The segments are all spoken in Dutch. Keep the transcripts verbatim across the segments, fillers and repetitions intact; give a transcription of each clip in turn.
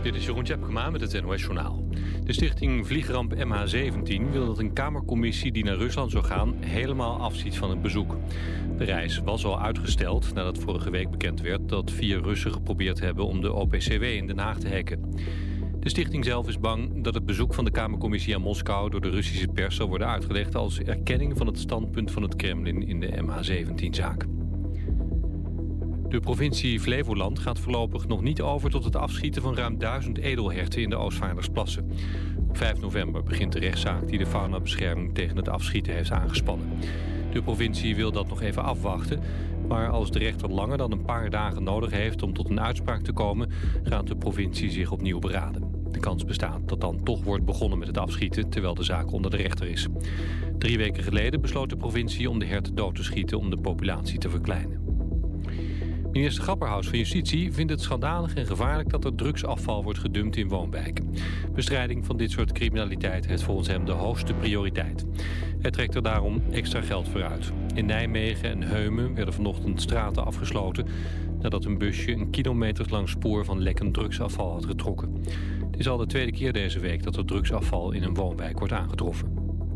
Dit is Jeroen Tjepkema met het N O S Journaal. De stichting Vliegramp M H zeventien wil dat een kamercommissie die naar Rusland zou gaan helemaal afziet van het bezoek. De reis was al uitgesteld nadat vorige week bekend werd dat vier Russen geprobeerd hebben om de O P C W in Den Haag te hacken. De stichting zelf is bang dat het bezoek van de kamercommissie aan Moskou door de Russische pers zal worden uitgelegd als erkenning van het standpunt van het Kremlin in de M H zeventien-zaak. De provincie Flevoland gaat voorlopig nog niet over tot het afschieten van ruim duizend edelherten in de Oostvaardersplassen. Op vijf november begint de rechtszaak die de faunabescherming tegen het afschieten heeft aangespannen. De provincie wil dat nog even afwachten, maar als de rechter langer dan een paar dagen nodig heeft om tot een uitspraak te komen, gaat de provincie zich opnieuw beraden. De kans bestaat dat dan toch wordt begonnen met het afschieten terwijl de zaak onder de rechter is. Drie weken geleden besloot de provincie om de herten dood te schieten om de populatie te verkleinen. Minister Grapperhaus van Justitie vindt het schandalig en gevaarlijk dat er drugsafval wordt gedumpt in woonwijken. Bestrijding van dit soort criminaliteit heeft volgens hem de hoogste prioriteit. Hij trekt er daarom extra geld voor uit. In Nijmegen en Heumen werden vanochtend straten afgesloten nadat een busje een kilometerslang spoor van lekkend drugsafval had getrokken. Het is al de tweede keer deze week dat er drugsafval in een woonwijk wordt aangetroffen.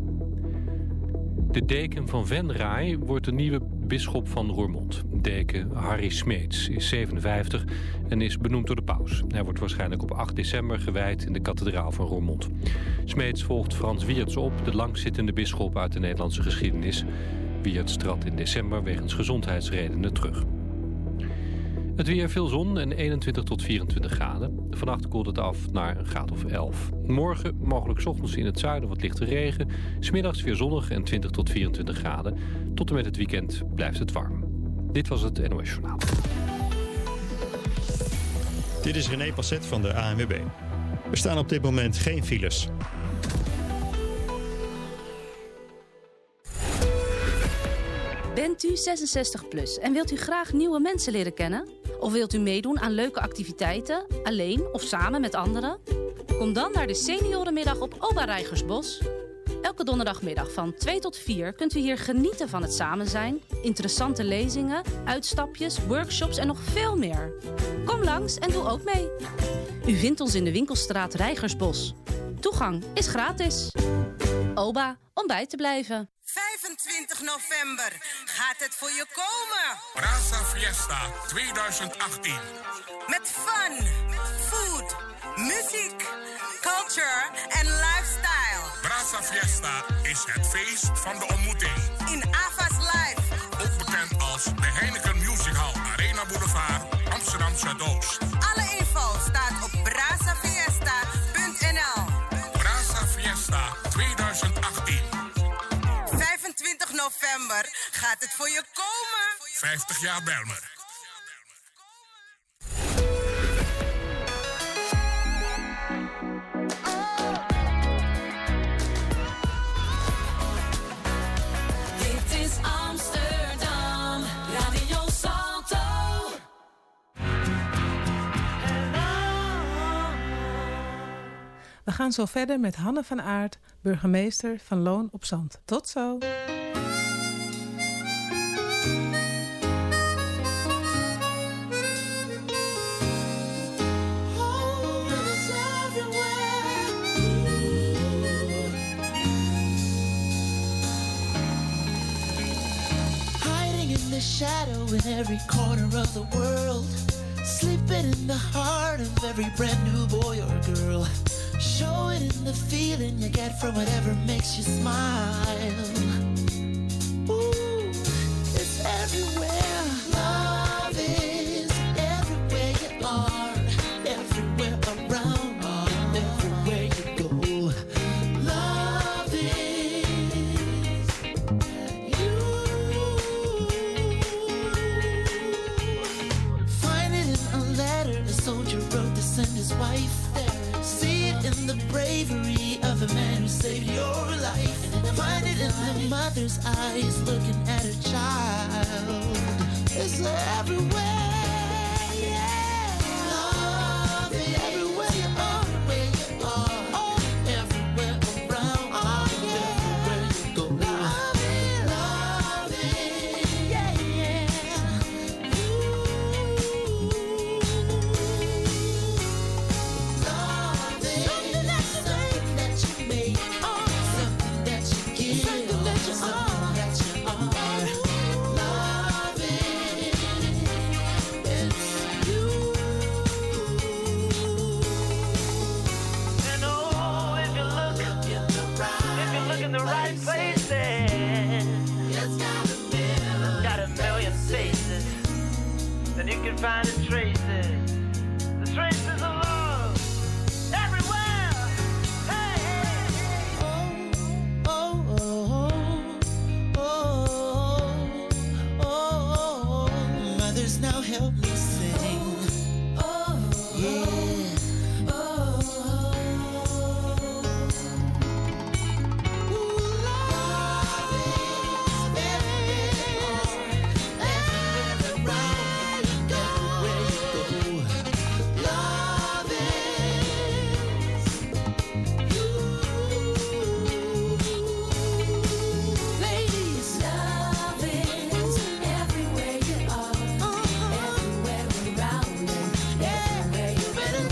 De deken van Venray wordt de nieuwe bisschop van Roermond. Deken Harry Smeets is zevenenvijftig en is benoemd door de paus. Hij wordt waarschijnlijk op acht december gewijd in de kathedraal van Roermond. Smeets volgt Frans Wiertz op, de langzittende bisschop uit de Nederlandse geschiedenis. Wiertz trad in december wegens gezondheidsredenen terug. Het weer, veel zon en eenentwintig tot vierentwintig graden. Vannacht koelt het af naar een graad of elf. Morgen mogelijk 's ochtends in het zuiden wat lichte regen. 's Middags weer zonnig en twintig tot vierentwintig graden. Tot en met het weekend blijft het warm. Dit was het N O S Journaal. Dit is René Passet van de A N W B. Er staan op dit moment geen files. Bent u zesenzestig plus en wilt u graag nieuwe mensen leren kennen? Of wilt u meedoen aan leuke activiteiten, alleen of samen met anderen? Kom dan naar de seniorenmiddag op Oba Rijgersbos. Elke donderdagmiddag van twee tot vier kunt u hier genieten van het samen zijn, interessante lezingen, uitstapjes, workshops en nog veel meer. Kom langs en doe ook mee. U vindt ons in de winkelstraat Rijgersbos. Toegang is gratis. Oba, om bij te blijven. vijfentwintig november gaat het voor je komen. Brasa Fiesta twintig achttien. Met fun, food, muziek, culture en lifestyle. Brasa Fiesta is het feest van de ontmoeting. In Ava's Live. Ook bekend als de Heineken Music Hall, Arena Boulevard, Amsterdam Zuidoost. Alle info staat op brasa fiesta punt n l. Brasa Fiesta twintig achttien. vijfentwintig november gaat het voor je komen. vijftig jaar Belmer. Dit is Amsterdam, Radio Salto. We gaan zo verder met Hanne van Aert, burgemeester van Loon op Zand. Tot zo! The shadow in every corner of the world, sleeping in the heart of every brand new boy or girl. Show it in the feeling you get from whatever makes you smile. Ooh, it's everywhere. Love is everywhere you are, everywhere around, everywhere you go. Love is you. Find it in a letter a soldier wrote to send his wife. See it in the bravery of a man who saved your life. Find it in the mother's eyes looking at her child. It's everywhere, yeah. Love is everywhere you are, where you are, oh, everywhere around, oh, yeah. Everywhere you go. Love is, love is, yeah, yeah. Ooh. Everywhere you are, everywhere around, and everywhere you better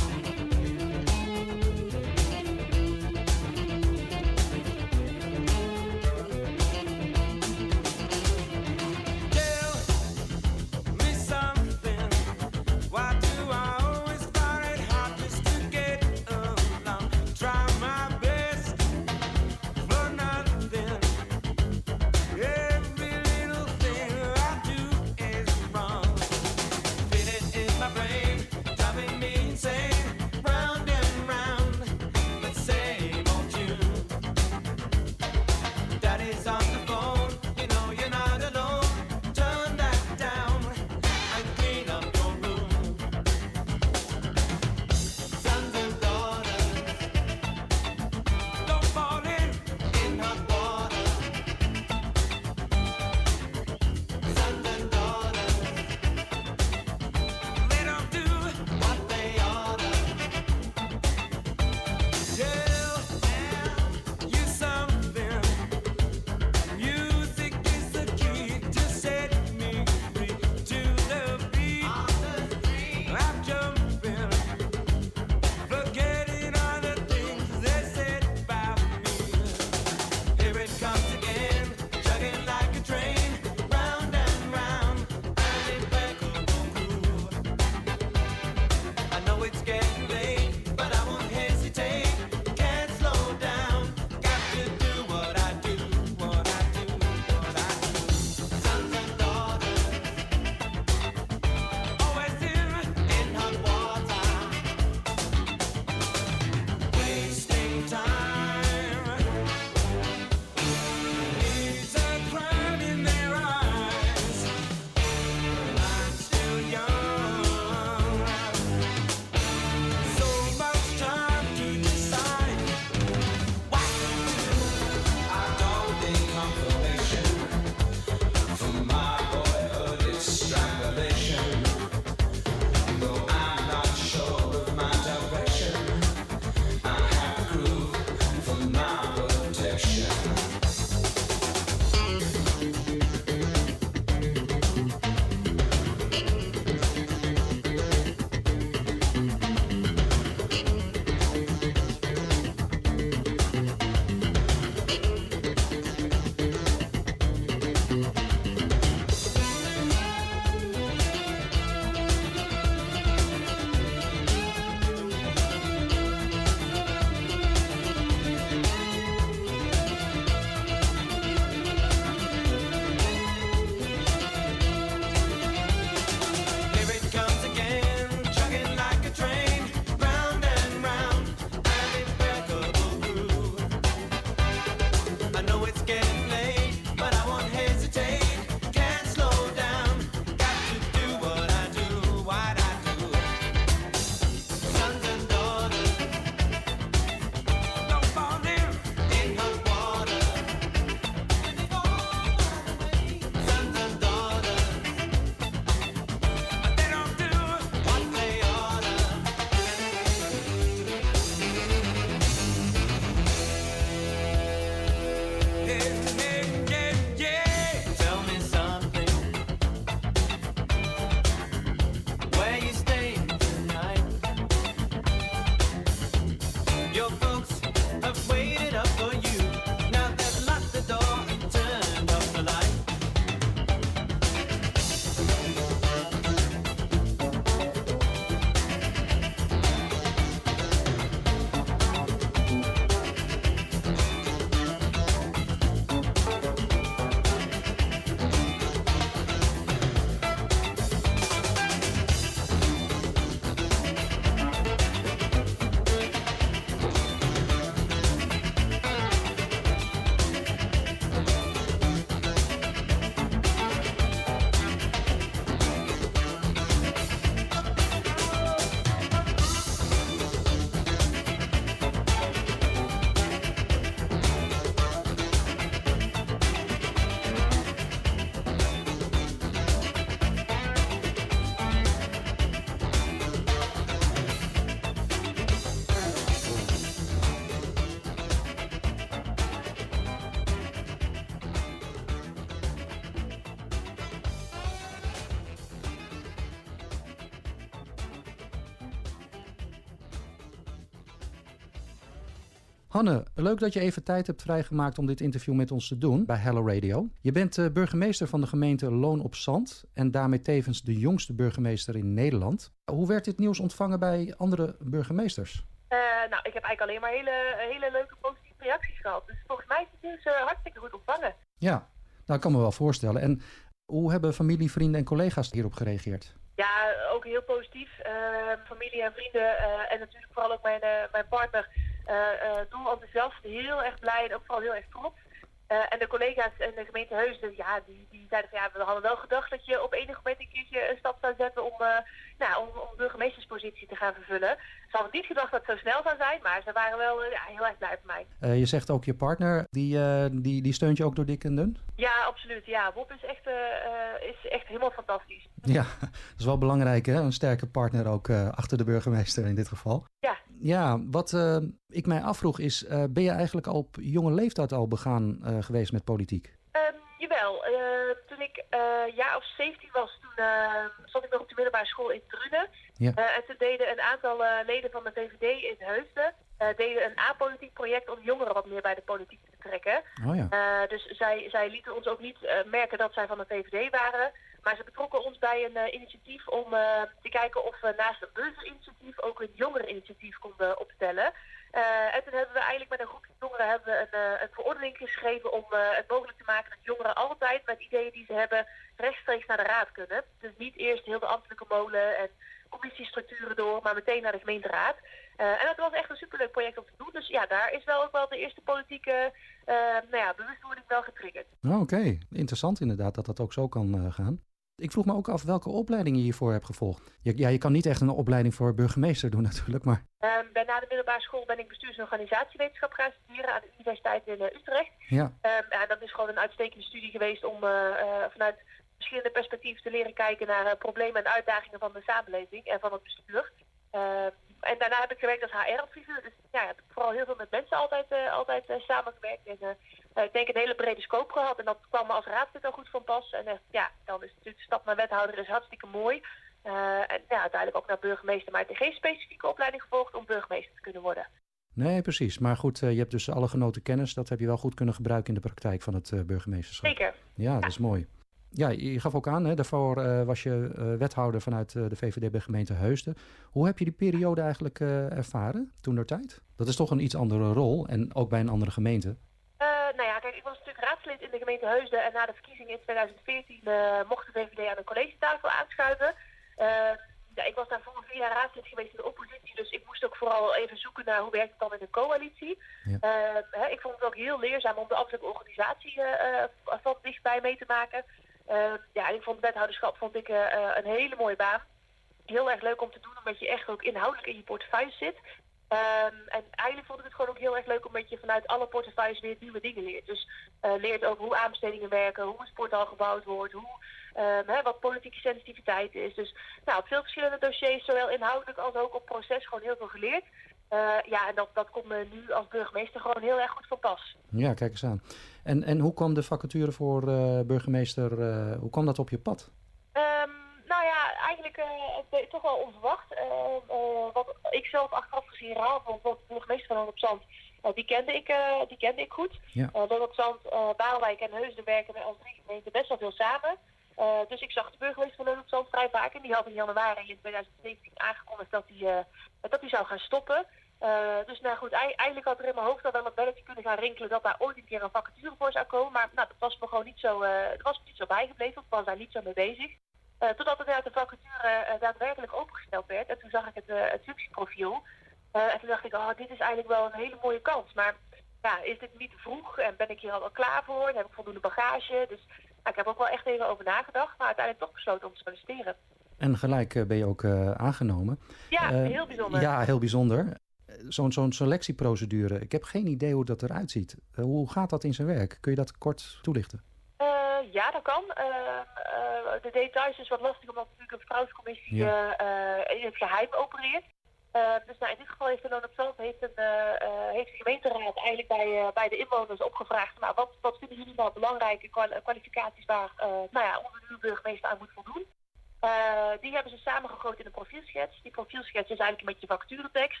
Hanne, leuk dat je even tijd hebt vrijgemaakt om dit interview met ons te doen bij Hello Radio. Je bent uh, burgemeester van de gemeente Loon op Zand en daarmee tevens de jongste burgemeester in Nederland. Hoe werd dit nieuws ontvangen bij andere burgemeesters? Uh, nou, ik heb eigenlijk alleen maar hele, hele leuke positieve reacties gehad. Dus volgens mij is het nieuws uh, hartstikke goed ontvangen. Ja, nou, ik kan me wel voorstellen. En hoe hebben familie, vrienden en collega's hierop gereageerd? Ja, ook heel positief. Uh, familie en vrienden uh, en natuurlijk vooral ook mijn, uh, mijn partner uh, uh, dol enthousiast, heel erg blij en ook vooral heel erg trots. Uh, en de collega's in de gemeente Heusden, ja, die, die zeiden van ja, we hadden wel gedacht dat je op enig moment een keertje een stap zou zetten om, uh, nou, om, om burgemeesterspositie te gaan vervullen. Ze hadden niet gedacht dat het zo snel zou zijn, maar ze waren wel uh, ja, heel erg blij voor mij. Uh, je zegt ook je partner, die, uh, die, die steunt je ook door dik en dun? Ja, absoluut. Ja, Bob is echt, uh, uh, is echt helemaal fantastisch. Ja, dat is wel belangrijk, hè? Een sterke partner ook uh, achter de burgemeester in dit geval. Ja. Ja, wat uh, ik mij afvroeg is, uh, ben je eigenlijk al op jonge leeftijd al begaan uh, geweest met politiek? Um, jawel. Uh, toen ik uh, jaar of zeventien was, toen uh, zat ik nog op de middelbare school in Drunen. Ja. Uh, en toen deden een aantal uh, leden van de V V D in Heusden uh, deden een apolitiek project om jongeren wat meer bij de politiek te betrekken. Oh ja. uh, dus zij, zij lieten ons ook niet uh, merken dat zij van de V V D waren. Maar ze betrokken ons bij een uh, initiatief om uh, te kijken of we naast een burgerinitiatief ook een jongereninitiatief konden opstellen. Uh, en toen hebben we eigenlijk met een groep jongeren hebben we een, uh, een verordening geschreven om uh, het mogelijk te maken dat jongeren altijd met ideeën die ze hebben rechtstreeks naar de raad kunnen. Dus niet eerst heel de ambtelijke molen en commissiestructuren door, maar meteen naar de gemeenteraad. Uh, en dat was echt een superleuk project om te doen. Dus ja, daar is wel ook wel de eerste politieke uh, nou ja, bewustwording wel getriggerd. Oh, Oké, okay. Interessant inderdaad dat dat ook zo kan uh, gaan. Ik vroeg me ook af welke opleiding je hiervoor hebt gevolgd. Je, ja, je kan niet echt een opleiding voor burgemeester doen natuurlijk, maar... Um, bij, na de middelbare school ben ik bestuurs- en organisatiewetenschap gaan studeren aan de Universiteit in uh, Utrecht. Ja. Um, ja, dat is gewoon een uitstekende studie geweest om uh, uh, vanuit verschillende perspectieven te leren kijken naar uh, problemen en uitdagingen van de samenleving en van het bestuur. Uh, en daarna heb ik gewerkt als H R-adviseur. Dus ja, heb ik vooral heel veel met mensen altijd, uh, altijd uh, samengewerkt. En uh, uh, ik denk een hele brede scope gehad. En dat kwam me als raadslid al goed van pas. En uh, ja, dan is natuurlijk de stap naar wethouder is hartstikke mooi. Uh, en ja, uiteindelijk ook naar burgemeester. Maar ik heb geen specifieke opleiding gevolgd om burgemeester te kunnen worden. Nee, precies. Maar goed, uh, je hebt dus alle genoten kennis. Dat heb je wel goed kunnen gebruiken in de praktijk van het uh, burgemeesterschap. Zeker. Ja, dat is mooi. Ja, je gaf ook aan, hè, daarvoor uh, was je uh, wethouder vanuit uh, de V V D bij gemeente Heusden. Hoe heb je die periode eigenlijk uh, ervaren toen der tijd? Dat is toch een iets andere rol en ook bij een andere gemeente. Uh, nou ja, kijk, ik was natuurlijk raadslid in de gemeente Heusden en na de verkiezingen in twintig veertien uh, mocht de V V D aan een collegetafel aanschuiven. Uh, ja, ik was daarvoor vier jaar raadslid geweest in de oppositie, dus ik moest ook vooral even zoeken naar hoe werkt het dan in een coalitie. Ja. Uh, hè, ik vond het ook heel leerzaam om de ambtelijke organisatie uh, van dichtbij mee te maken. Uh, ja, ik vond het wethouderschap vond ik, uh, een hele mooie baan. Heel erg leuk om te doen, omdat je echt ook inhoudelijk in je portefeuille zit. Um, en eigenlijk vond ik het gewoon ook heel erg leuk omdat je vanuit alle portefeuilles weer nieuwe dingen leert. Dus uh, leert ook hoe aanbestedingen werken, hoe een sporthal gebouwd wordt, hoe, um, hè, wat politieke sensitiviteit is. Dus nou, op veel verschillende dossiers, zowel inhoudelijk als ook op proces, gewoon heel veel geleerd. Uh, ja, en dat, dat komt me nu als burgemeester gewoon heel erg goed van pas. Ja, kijk eens aan. En, en hoe kwam de vacature voor uh, burgemeester, uh, hoe kwam dat op je pad? Um, nou ja, eigenlijk uh, toch wel onverwacht. Uh, uh, wat ik zelf achteraf gezien raar vond, want de burgemeester van Loon op Zand, uh, die, kende ik, uh, die kende ik goed. Ja. Uh, Loon op Zand, uh, Baalwijk en Heusden werken met als drie gemeenten best wel veel samen. Uh, dus ik zag de burgemeester van Loon op Zand vrij vaak en die had in januari in twintig zeventien aangekondigd dat hij, uh, dat hij zou gaan stoppen. Uh, dus nou goed, eigenlijk had er in mijn hoofd al wel een belletje kunnen gaan rinkelen dat daar ooit een keer een vacature voor zou komen. Maar nou, dat was me gewoon niet zo, uh, dat was me niet zo bijgebleven, of was daar niet zo mee bezig. Uh, totdat er de vacature uh, daadwerkelijk opengesteld werd. En toen zag ik het, uh, het functieprofiel. Uh, en toen dacht ik, oh, dit is eigenlijk wel een hele mooie kans. Maar ja, is dit niet te vroeg? En ben ik hier al wel klaar voor? En heb ik voldoende bagage? Dus nou, ik heb ook wel echt even over nagedacht. Maar uiteindelijk toch besloten om te solliciteren. En gelijk uh, ben je ook uh, aangenomen. Ja, uh, heel bijzonder. Ja, heel bijzonder. Zo'n zo'n selectieprocedure. Ik heb geen idee hoe dat eruit ziet. Uh, hoe gaat dat in zijn werk? Kun je dat kort toelichten? Uh, ja, dat kan. Uh, uh, de details is wat lastig omdat natuurlijk een vertrouwenscommissie ja. uh, in het geheim opereert. Uh, dus nou, in dit geval heeft de Loon op Zand heeft, een, uh, uh, heeft de gemeenteraad eigenlijk bij, uh, bij de inwoners opgevraagd. Nou, wat, wat vinden jullie nou belangrijke kwal- kwalificaties waar uh, nou ja, onze nieuwe burgemeester aan moet voldoen? Uh, die hebben ze samengegoten in een profielschets. Die profielschets is eigenlijk een beetje vacaturetekst.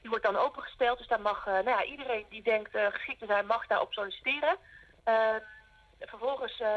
Die wordt dan opengesteld, dus daar mag uh, nou ja, iedereen die denkt uh, geschikt te zijn, mag daarop solliciteren. Uh, vervolgens, uh,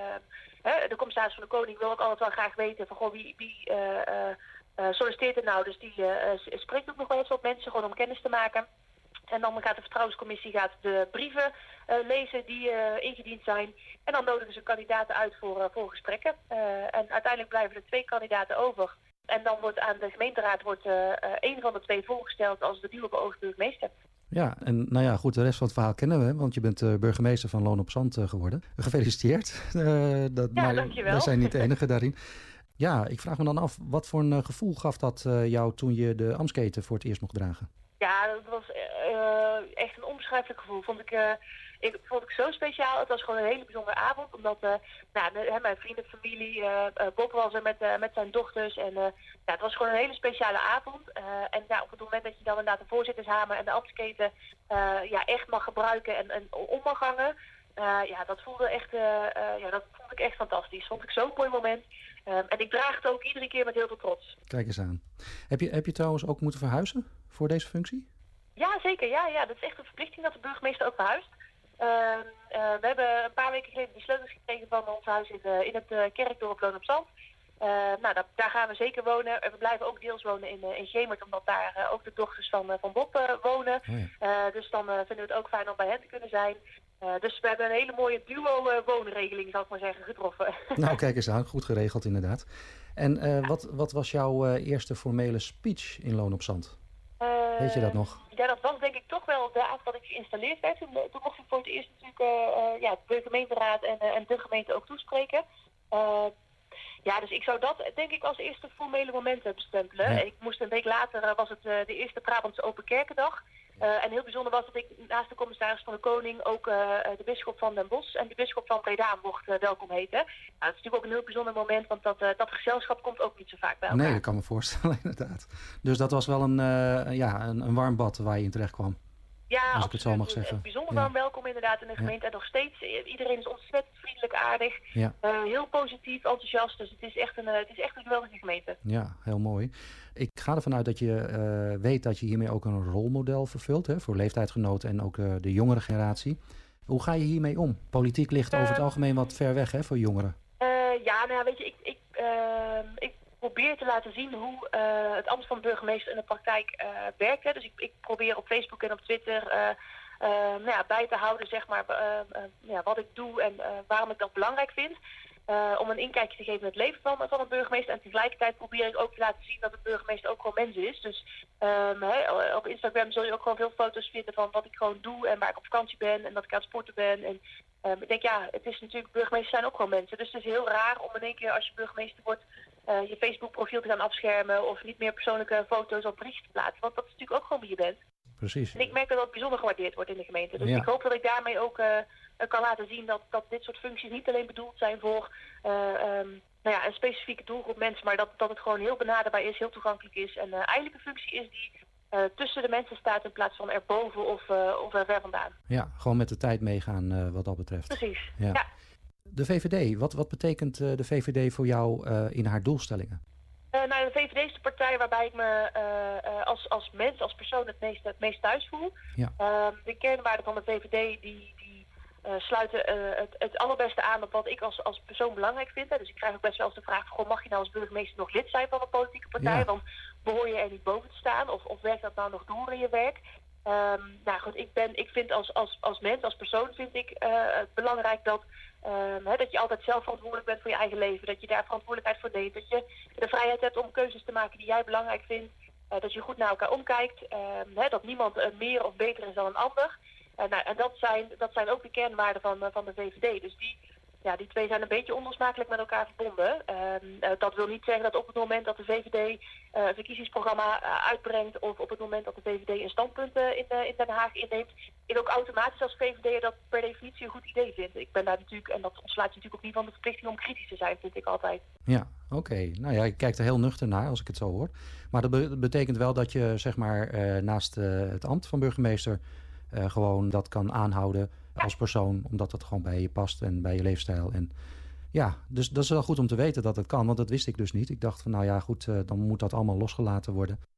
uh, de commissaris van de Koning wil ook altijd wel graag weten van goh, wie, wie uh, uh, uh, solliciteert er nou. Dus die uh, spreekt ook nog wel eens wat mensen, gewoon om kennis te maken. En dan gaat de vertrouwenscommissie gaat de brieven uh, lezen die uh, ingediend zijn. En dan nodigen ze kandidaten uit voor, uh, voor gesprekken. Uh, en uiteindelijk blijven er twee kandidaten over. En dan wordt aan de gemeenteraad wordt, uh, uh, één van de twee voorgesteld als de nieuwe beoogde burgemeester. Ja, en nou ja, goed, de rest van het verhaal kennen we, want je bent uh, burgemeester van Loon op Zand uh, geworden. Gefeliciteerd. Uh, dat, ja, maar dankjewel. Wij zijn niet de enige daarin. Ja, ik vraag me dan af, wat voor een uh, gevoel gaf dat uh, jou toen je de ambtsketen voor het eerst mocht dragen? Ja, dat was uh, echt een onbeschrijfelijk gevoel. Vond ik, uh, ik, vond ik zo speciaal. Het was gewoon een hele bijzondere avond. Omdat uh, nou, de, mijn vrienden, familie, uh, uh, Bob was er met, uh, met zijn dochters. En uh, ja, het was gewoon een hele speciale avond. Uh, en ja, op het moment dat je dan inderdaad de voorzittershamer en de ambtsketen uh, ja, echt mag gebruiken en, en om mag hangen. Uh, ja, dat voelde echt, uh, uh, ja, dat vond ik echt fantastisch. Vond ik zo'n mooi moment. Um, en ik draag het ook iedere keer met heel veel trots. Kijk eens aan. Heb je, heb je trouwens ook moeten verhuizen voor deze functie? Ja, zeker. Ja, ja. Dat is echt een verplichting dat de burgemeester ook verhuist. Uh, uh, we hebben een paar weken geleden de sleutels gekregen van ons huis in, uh, in het uh, kerkdorp Loon op Zand. Uh, nou, dat, daar gaan we zeker wonen. We blijven ook deels wonen in, uh, in Gemert, omdat daar uh, ook de dochters van, uh, van Bob uh, wonen. Oh ja. uh, dus dan uh, vinden we het ook fijn om bij hen te kunnen zijn. Uh, dus we hebben een hele mooie duo-woonregeling, zal ik maar zeggen, getroffen. Nou, kijk eens aan. Goed geregeld, inderdaad. En uh, ja. wat, wat was jouw uh, eerste formele speech in Loon op Zand? Uh, Weet je dat nog? Ja, dat was denk ik toch wel de avond dat ik geïnstalleerd werd. Toen, toen mocht ik voor het eerst natuurlijk uh, uh, ja, de gemeenteraad en, uh, en de gemeente ook toespreken. Uh, ja, dus ik zou dat denk ik als eerste formele moment bestempelen. Ja. Ik moest een week later, uh, was het uh, de eerste Brabantse Open Kerkendag. Uh, en heel bijzonder was dat ik naast de commissaris van de Koning ook uh, de bisschop van Den Bosch en de bisschop van Breda mocht uh, welkom heten. Nou, dat is natuurlijk ook een heel bijzonder moment, want dat, uh, dat gezelschap komt ook niet zo vaak bij elkaar. Nee, dat kan me voorstellen, inderdaad. Dus dat was wel een, uh, ja, een, een warm bad waar je in terecht kwam. Ja, als absoluut. ik het zo mag zeggen. Een bijzonder warm ja. welkom inderdaad in de gemeente. Ja. En nog steeds, iedereen is ontzettend vriendelijk, aardig. Ja. Uh, heel positief, enthousiast. Dus het is, echt een, uh, het is echt een geweldige gemeente. Ja, heel mooi. Ik ga ervan uit dat je uh, weet dat je hiermee ook een rolmodel vervult. Hè, voor leeftijdsgenoten en ook uh, de jongere generatie. Hoe ga je hiermee om? Politiek ligt uh, over het algemeen wat ver weg, hè, voor jongeren. Uh, ja, nou ja, weet je, ik... ik, uh, ik probeer te laten zien hoe uh, het ambt van burgemeester in de praktijk uh, werkt. Hè. Dus ik, ik probeer op Facebook en op Twitter uh, uh, nou ja, bij te houden zeg maar, uh, uh, ja, wat ik doe en uh, waarom ik dat belangrijk vind. Uh, om een inkijkje te geven in het leven van, van een burgemeester. En tegelijkertijd probeer ik ook te laten zien dat een burgemeester ook gewoon mens is. Dus um, he, op Instagram zul je ook gewoon veel foto's vinden van wat ik gewoon doe en waar ik op vakantie ben en dat ik aan het sporten ben. En um, ik denk ja, het is natuurlijk, burgemeesters zijn ook gewoon mensen. Dus het is heel raar om in één keer als je burgemeester wordt Uh, je Facebook profiel te gaan afschermen of niet meer persoonlijke foto's of berichten te plaatsen. Want dat is natuurlijk ook gewoon wie je bent. Precies. En ik merk dat dat bijzonder gewaardeerd wordt in de gemeente. Dus ja. ik hoop dat ik daarmee ook uh, kan laten zien dat, dat dit soort functies niet alleen bedoeld zijn voor uh, um, nou ja, een specifieke doelgroep mensen, maar dat, dat het gewoon heel benaderbaar is, heel toegankelijk is en uh, eigenlijk een functie is die uh, tussen de mensen staat in plaats van erboven of, uh, of er ver vandaan. Ja, gewoon met de tijd meegaan uh, wat dat betreft. Precies, ja. ja. De V V D, wat, wat betekent uh, de V V D voor jou uh, in haar doelstellingen? Uh, nou, de V V D is de partij waarbij ik me uh, uh, als, als mens, als persoon het meest, het meest thuis voel. Ja. Uh, de kernwaarden van de V V D die, die uh, sluiten uh, het, het allerbeste aan op wat ik als, als persoon belangrijk vind. Hè. Dus ik krijg ook best wel eens de vraag, goh, mag je nou als burgemeester nog lid zijn van een politieke partij? Ja. Dan behoor je er niet boven te staan of, of werkt dat nou nog door in je werk? Um, nou goed, ik, ben, ik vind als, als, als mens, als persoon vind ik uh, het belangrijk dat, um, he, dat je altijd zelf verantwoordelijk bent voor je eigen leven. Dat je daar verantwoordelijkheid voor neemt. Dat je de vrijheid hebt om keuzes te maken die jij belangrijk vindt. Uh, dat je goed naar elkaar omkijkt. Um, he, dat niemand uh, meer of beter is dan een ander. Uh, nou, en dat zijn, dat zijn ook de kernwaarden van, uh, van de V V D. Dus die, ja, die twee zijn een beetje onlosmakelijk met elkaar verbonden. Um, uh, dat wil niet zeggen dat op het moment dat de V V D uh, een verkiezingsprogramma uh, uitbrengt of op het moment dat de V V D een standpunt uh, in, uh, in Den Haag inneemt, ik ook automatisch als V V D'er dat per definitie een goed idee vind. Ik ben daar natuurlijk, en dat ontslaat je natuurlijk ook niet van de verplichting om kritisch te zijn, vind ik altijd. Ja, oké. Okay. Nou ja, ik kijk er heel nuchter naar als ik het zo hoor. Maar dat be- betekent wel dat je zeg maar uh, naast uh, het ambt van burgemeester uh, gewoon dat kan aanhouden als persoon, omdat dat gewoon bij je past en bij je leefstijl. En ja, dus dat is wel goed om te weten dat het kan, want dat wist ik dus niet. Ik dacht van, nou ja, goed, uh, dan moet dat allemaal losgelaten worden. Ja,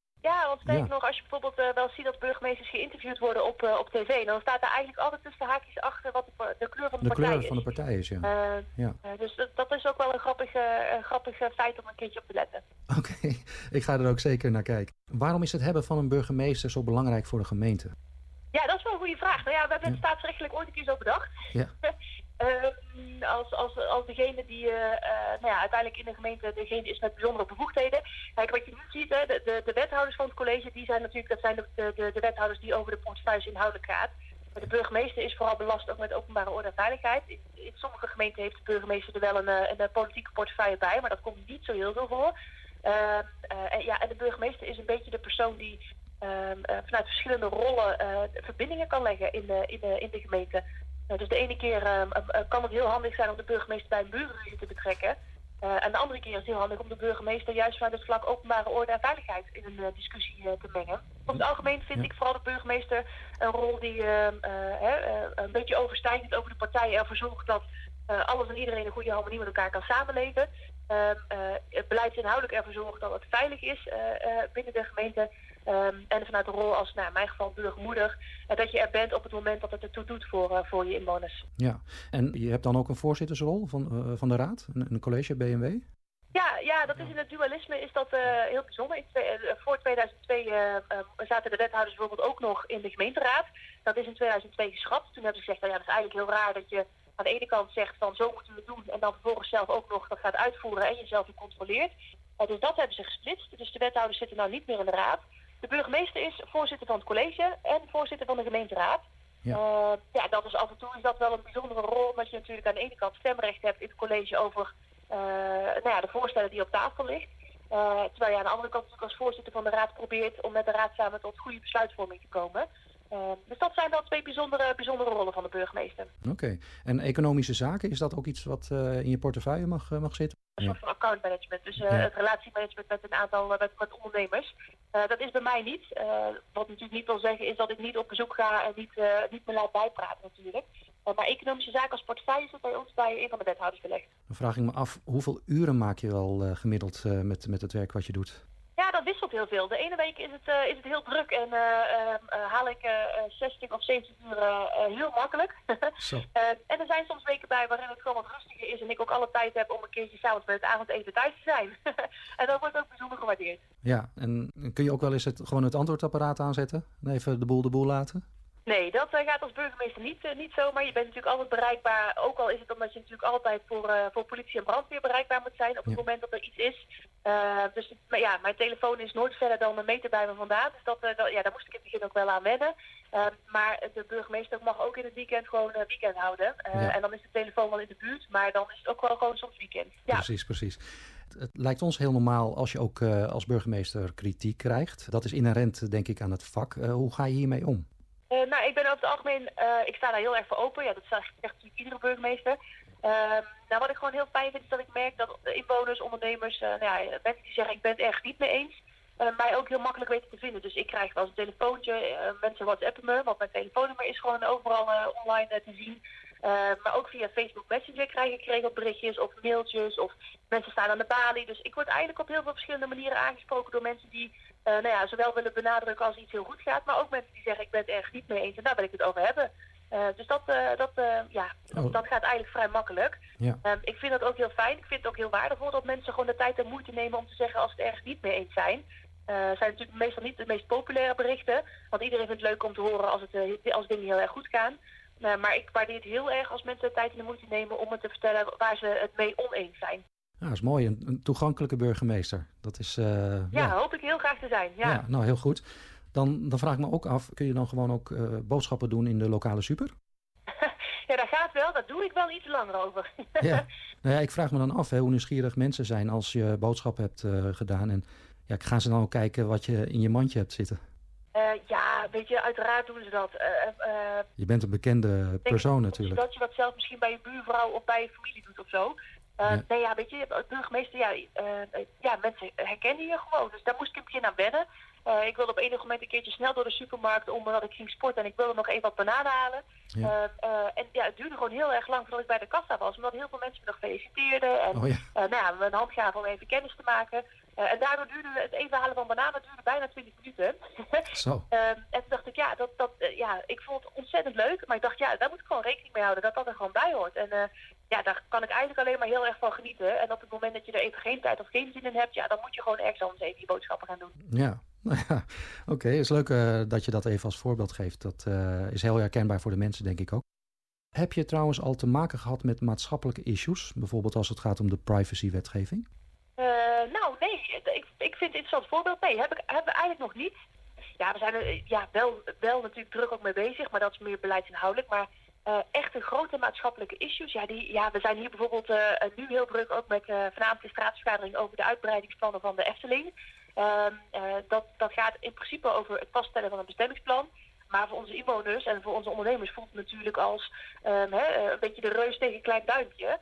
want sterker Ja. nog, als je bijvoorbeeld uh, wel ziet dat burgemeesters geïnterviewd worden op, uh, op tv, dan staat er eigenlijk altijd tussen haakjes achter wat de, de kleur van de, De partij kleur is. van de partij is, ja. Uh, ja. Uh, dus dat, dat is ook wel een grappig, uh, een grappig uh, feit om een keertje op te letten. Oké, okay. Ik ga er ook zeker naar kijken. Waarom is het hebben van een burgemeester zo belangrijk voor de gemeente? Ja, dat is wel een goede vraag. Nou ja, we hebben het ja. staatsrechtelijk ooit een keer zo bedacht. Ja. uh, als, als, als degene die uh, uh, nou ja, uiteindelijk in de gemeente degene is met bijzondere bevoegdheden. Kijk, wat je nu ziet, hè, de, de, de wethouders van het college, die zijn natuurlijk, dat zijn de, de, de wethouders die over de portefeuille inhoudelijk gaat. Maar de burgemeester is vooral belast ook met openbare orde en veiligheid. In, in sommige gemeenten heeft de burgemeester er wel een, een, een politieke portefeuille bij, maar dat komt niet zo heel veel voor. Uh, uh, en, ja, en de burgemeester is een beetje de persoon die uh, uh, vanuit verschillende rollen uh, verbindingen kan leggen in de, in de, in de gemeente. Uh, dus de ene keer uh, uh, kan het heel handig zijn om de burgemeester bij een buurruzie te betrekken. Uh, en de andere keer is het heel handig om de burgemeester juist vanuit het vlak openbare orde en veiligheid in een uh, discussie uh, te mengen. Over het algemeen vind ja. ik vooral de burgemeester een rol die uh, uh, uh, een beetje overstijgend over de partijen ervoor zorgt dat uh, alles en iedereen in goede harmonie met elkaar kan samenleven. Uh, uh, het beleidsinhoudelijk ervoor zorgt dat het veilig is uh, uh, binnen de gemeente. Um, en vanuit de rol als, nou, in mijn geval burgermoeder, uh, dat je er bent op het moment dat het ertoe doet voor, uh, voor je inwoners. Ja, en je hebt dan ook een voorzittersrol van, uh, van de raad, een, een college B M W? Ja, ja, dat is in het dualisme is dat uh, heel bijzonder. In twee, uh, voor tweeduizend twee uh, uh, zaten de wethouders bijvoorbeeld ook nog in de gemeenteraad. Dat is in tweeduizend twee geschrapt. Toen hebben ze gezegd, nou, ja, dat is eigenlijk heel raar dat je aan de ene kant zegt van zo moeten we het doen en dan vervolgens zelf ook nog dat gaat uitvoeren en jezelf weer controleert. Uh, dus dat hebben ze gesplitst. Dus de wethouders zitten nou niet meer in de raad. De burgemeester is voorzitter van het college en voorzitter van de gemeenteraad. Ja. Uh, ja, dat is af en toe is dat wel een bijzondere rol, omdat je natuurlijk aan de ene kant stemrecht hebt in het college over uh, nou ja, de voorstellen die op tafel ligt. Uh, terwijl je aan de andere kant natuurlijk als voorzitter van de raad probeert om met de raad samen tot goede besluitvorming te komen. Uh, dus dat zijn wel twee bijzondere, bijzondere rollen van de burgemeester. Oké. Okay. En economische zaken, is dat ook iets wat uh, in je portefeuille mag, uh, mag zitten? Een soort van accountmanagement, dus uh, ja. het relatiemanagement met een aantal uh, met, met ondernemers. Uh, dat is bij mij niet. Uh, wat natuurlijk niet wil zeggen is dat ik niet op bezoek ga en niet, uh, niet me laat bijpraten natuurlijk. Uh, maar economische zaken als portefeuille zit bij ons bij een van de wethouders belegd. Dan vraag ik me af, hoeveel uren maak je wel uh, gemiddeld uh, met, met het werk wat je doet? Ja, dat wisselt heel veel. De ene week is het, uh, is het heel druk en uh, uh, uh, haal ik uh, zestig of zeventig uur uh, heel makkelijk. uh, en er zijn soms weken bij waarin het gewoon wat rustiger is en ik ook alle tijd heb om een keertje s'avonds bij het avondeten thuis te zijn. En dat wordt ook bijzonder gewaardeerd. Ja, en kun je ook wel eens het, gewoon het antwoordapparaat aanzetten? En even de boel de boel laten? Nee, dat uh, gaat als burgemeester niet, uh, niet zo, maar je bent natuurlijk altijd bereikbaar. Ook al is het omdat je natuurlijk altijd voor, uh, voor politie en brandweer bereikbaar moet zijn op het ja. moment dat er iets is. Uh, dus maar ja, mijn telefoon is nooit verder dan een meter bij me vandaan. Dus dat, uh, dat, ja, daar moest ik in het begin ook wel aan wennen. Uh, maar de burgemeester mag ook in het weekend gewoon uh, weekend houden. Uh, ja. En dan is de telefoon wel in de buurt, maar dan is het ook wel gewoon soms weekend. Ja. Precies, precies. Het lijkt ons heel normaal als je ook uh, als burgemeester kritiek krijgt. Dat is inherent, denk ik, aan het vak. Uh, hoe ga je hiermee om? Uh, nou, ik ben over het algemeen, uh, ik sta daar heel erg voor open. Ja, dat zegt natuurlijk iedere burgemeester. Uh, nou, wat ik gewoon heel fijn vind is dat ik merk dat inwoners, ondernemers, uh, nou ja, mensen die zeggen ik ben het ergens niet mee eens, uh, mij ook heel makkelijk weten te vinden. Dus ik krijg wel eens een telefoontje, uh, mensen whatsappen me, want mijn telefoonnummer is gewoon overal uh, online uh, te zien. Uh, maar ook via Facebook Messenger krijg ik geregeld berichtjes of mailtjes of mensen staan aan de balie. Dus ik word eigenlijk op heel veel verschillende manieren aangesproken door mensen die uh, nou ja, zowel willen benadrukken als iets heel goed gaat, maar ook mensen die zeggen ik ben het ergens niet mee eens en daar wil ik het over hebben. Uh, dus dat, uh, dat, uh, ja, dat, oh. dat gaat eigenlijk vrij makkelijk. Ja. Um, ik vind dat ook heel fijn. Ik vind het ook heel waardevol dat mensen gewoon de tijd en moeite nemen om te zeggen als ze het ergens niet mee eens zijn. Uh, zijn natuurlijk meestal niet de meest populaire berichten, want iedereen vindt het leuk om te horen als, het, uh, als dingen heel erg goed gaan. Uh, maar ik waardeer het heel erg als mensen de tijd en de moeite nemen om me te vertellen waar ze het mee oneens zijn. Ja, dat is mooi. Een, een toegankelijke burgemeester. Dat is, uh, ja, ja, hoop ik heel graag te zijn. Ja, ja nou heel goed. Dan, dan vraag ik me ook af, kun je dan gewoon ook uh, boodschappen doen in de lokale super? Ja, dat gaat wel. Daar doe ik wel iets langer over. Ja. Nou ja, ik vraag me dan af hè, hoe nieuwsgierig mensen zijn als je boodschappen hebt uh, gedaan. En ja, gaan ze dan ook kijken wat je in je mandje hebt zitten? Uh, ja, weet je, uiteraard doen ze dat. Uh, uh, je bent een bekende persoon natuurlijk. Dat je dat zelf misschien bij je buurvrouw of bij je familie doet of zo. Uh, ja. Nee, ja, weet je, als burgemeester, ja, uh, ja, mensen herkennen je gewoon. Dus daar moest ik een begin aan wennen. Uh, ik wilde op enig moment een keertje snel door de supermarkt omdat ik ging sporten en ik wilde nog even wat bananen halen. Ja. Uh, uh, en ja, het duurde gewoon heel erg lang voordat ik bij de kassa was, omdat heel veel mensen me nog feliciteerden en oh, ja. uh, nou ja, me een hand gaven om even kennis te maken. Uh, en daardoor duurde het even halen van bananen duurde bijna twintig minuten. Zo. uh, en toen dacht ik, ja, dat, dat, uh, ja, ik vond het ontzettend leuk. Maar ik dacht, ja, daar moet ik gewoon rekening mee houden. Dat dat er gewoon bij hoort. En uh, ja, daar kan ik eigenlijk alleen maar heel erg van genieten. En op het moment dat je er even geen tijd of geen zin in hebt, ja, dan moet je gewoon ergens anders even die boodschappen gaan doen. Ja, nou ja, oké. Okay. Het is leuk uh, dat je dat even als voorbeeld geeft. Dat uh, is heel herkenbaar voor de mensen, denk ik ook. Heb je trouwens al te maken gehad met maatschappelijke issues? Bijvoorbeeld als het gaat om de privacywetgeving? Uh, nou, nee. Ik, ik vind het een interessant voorbeeld. Nee, heb ik, hebben we eigenlijk nog niet. Ja, we zijn er ja, wel, wel natuurlijk druk ook mee bezig, maar dat is meer beleidsinhoudelijk. Maar uh, echt een grote maatschappelijke issues. Ja, die, ja, we zijn hier bijvoorbeeld uh, nu heel druk ook met uh, vanavond de straatvergadering over de uitbreidingsplannen van de Efteling. Uh, uh, dat, dat gaat in principe over het vaststellen van een bestemmingsplan. Maar voor onze inwoners en voor onze ondernemers voelt het natuurlijk als um, he, een beetje de reus tegen een klein duimpje.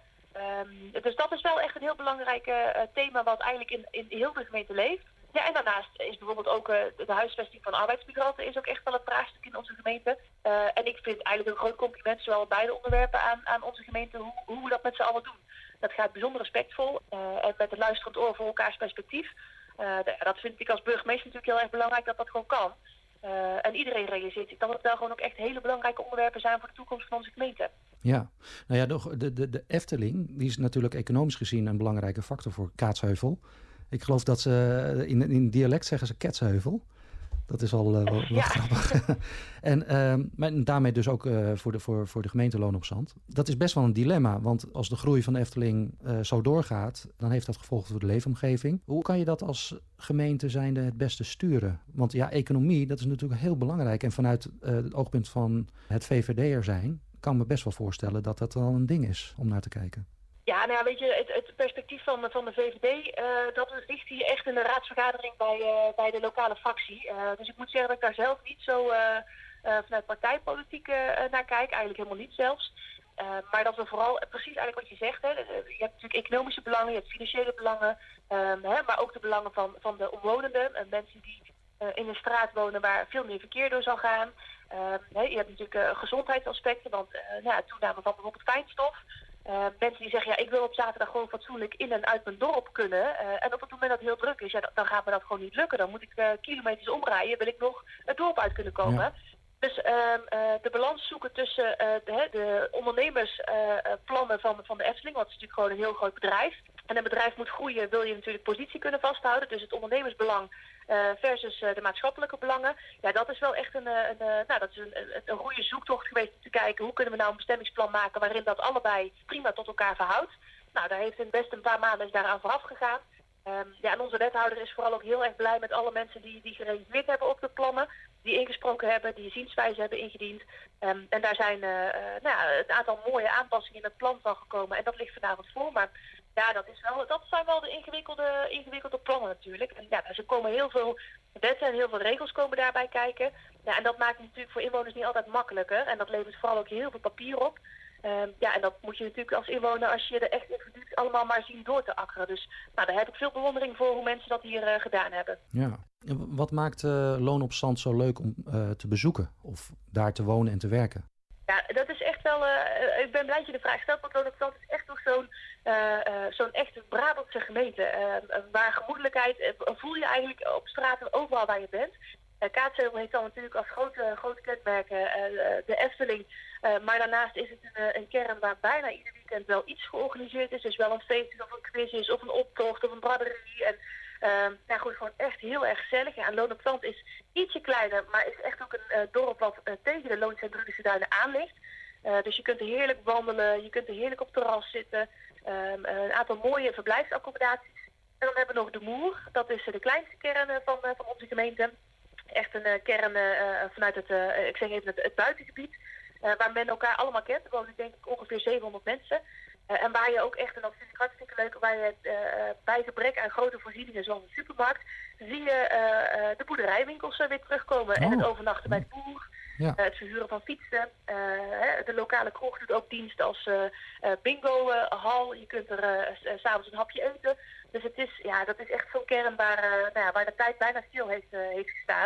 Um, dus dat is wel echt een heel belangrijk uh, thema wat eigenlijk in, in heel de gemeente leeft. Ja, en daarnaast is bijvoorbeeld ook uh, de huisvesting van arbeidsmigranten is ook echt wel een vraagstuk in onze gemeente. Uh, en ik vind eigenlijk een groot compliment zowel beide onderwerpen aan, aan onze gemeente hoe, hoe we dat met z'n allen doen. Dat gaat bijzonder respectvol uh, en met een luisterend oor voor elkaars perspectief. Uh, dat vind ik als burgemeester natuurlijk heel erg belangrijk dat dat gewoon kan. Uh, en iedereen realiseert zich dat het wel gewoon ook echt hele belangrijke onderwerpen zijn voor de toekomst van onze gemeente. Ja, nou ja, de, de, de Efteling die is natuurlijk economisch gezien een belangrijke factor voor Kaatsheuvel. Ik geloof dat ze in, in dialect zeggen ze Ketsheuvel. Dat is al uh, wel, wel ja. grappig. en, uh, maar daarmee dus ook uh, voor, de, voor, voor de gemeente Loon op Zand. Dat is best wel een dilemma, want als de groei van de Efteling uh, zo doorgaat, dan heeft dat gevolgen voor de leefomgeving. Hoe kan je dat als gemeente zijnde het beste sturen? Want ja, economie, dat is natuurlijk heel belangrijk. En vanuit uh, het oogpunt van het V V D'er zijn, kan me best wel voorstellen dat dat wel een ding is om naar te kijken. Ja, nou ja, weet je, het, het perspectief van, van de V V D, uh, dat ligt hier echt in de raadsvergadering bij, uh, bij de lokale fractie. Uh, dus ik moet zeggen dat ik daar zelf niet zo uh, uh, vanuit partijpolitiek uh, naar kijk, eigenlijk helemaal niet zelfs. Uh, maar dat we vooral, precies eigenlijk wat je zegt, hè, je hebt natuurlijk economische belangen, je hebt financiële belangen, um, hè, maar ook de belangen van, van de omwonenden, uh, mensen die uh, in een straat wonen waar veel meer verkeer door zal gaan. Uh, hè, je hebt natuurlijk uh, gezondheidsaspecten, want uh, nou, toename van bijvoorbeeld fijnstof. Uh, mensen die zeggen, ja, ik wil op zaterdag gewoon fatsoenlijk in en uit mijn dorp kunnen. Uh, en op het moment dat het heel druk is, ja, dan gaat me dat gewoon niet lukken. Dan moet ik uh, kilometers omrijden, wil ik nog het dorp uit kunnen komen. Ja. Dus uh, uh, de balans zoeken tussen uh, de, de ondernemersplannen uh, van, van de Efteling, want het is natuurlijk gewoon een heel groot bedrijf. En een bedrijf moet groeien, wil je natuurlijk positie kunnen vasthouden. Dus het ondernemersbelang uh, versus uh, de maatschappelijke belangen. Ja, dat is wel echt een, een, een, nou, dat is een, een, een goede zoektocht geweest om te kijken hoe kunnen we nou een bestemmingsplan maken waarin dat allebei prima tot elkaar verhoudt. Nou, daar heeft in best een paar maanden is daaraan vooraf gegaan. Um, ja, en onze wethouder is vooral ook heel erg blij met alle mensen die, die gereageerd hebben op de plannen. Die ingesproken hebben, die zienswijze hebben ingediend. Um, en daar zijn uh, uh, nou ja, een aantal mooie aanpassingen in het plan van gekomen. En dat ligt vanavond voor. Maar ja, dat, is wel, dat zijn wel de ingewikkelde, ingewikkelde plannen natuurlijk. En ja, er komen heel veel wetten en heel veel regels komen daarbij kijken. Ja, en dat maakt het natuurlijk voor inwoners niet altijd makkelijker. En dat levert vooral ook heel veel papier op. Um, ja, en dat moet je natuurlijk als inwoner, als je er echt in verdiept, allemaal maar zien door te akkeren. Dus nou, daar heb ik veel bewondering voor hoe mensen dat hier uh, gedaan hebben. Ja. Wat maakt uh, Loon op Zand zo leuk om uh, te bezoeken of daar te wonen en te werken? Ja, dat is echt wel, uh, ik ben blij dat je de vraag stelt, want Loon op Zand is echt nog zo'n uh, uh, zo'n echte Brabantse gemeente. Uh, uh, waar gemoedelijkheid, uh, voel je eigenlijk op straat en overal waar je bent. Uh, Kaatsheuvel heeft dan natuurlijk als grote, grote kenmerken uh, de Efteling. Uh, maar daarnaast is het een, een kern waar bijna ieder weekend wel iets georganiseerd is. Dus wel een feest of een quiz is of een optocht of een braderie. En uh, nou goed, gewoon echt heel erg gezellig. Ja, en Loon op Zand is ietsje kleiner, maar is echt ook een uh, dorp wat uh, tegen de Loonse en Drudische Duinen aan ligt. Uh, dus je kunt er heerlijk wandelen, je kunt er heerlijk op het terras zitten. Um, een aantal mooie verblijfsaccommodaties. En dan hebben we nog de Moer. Dat is uh, de kleinste kern uh, van, uh, van onze gemeente. Echt een uh, kern uh, vanuit het, uh, ik zeg even het, het buitengebied. Uh, waar men elkaar allemaal kent. Er wonen denk ik ongeveer zevenhonderd mensen. Uh, en waar je ook echt, en dat vind ik hartstikke leuk, waar je uh, bij gebrek aan grote voorzieningen zoals een supermarkt, zie je uh, uh, de boerderijwinkels uh, weer terugkomen. Oh. En het overnachten bij de boer. Ja. Uh, het verhuren van fietsen. Uh, de lokale kroeg doet ook dienst als uh, uh, bingo-hal. Uh, je kunt er uh, uh, s'avonds een hapje eten. Dus het is, ja, dat is echt zo'n kern waar, uh, nou ja, waar de tijd bijna stil heeft, uh, heeft gestaan.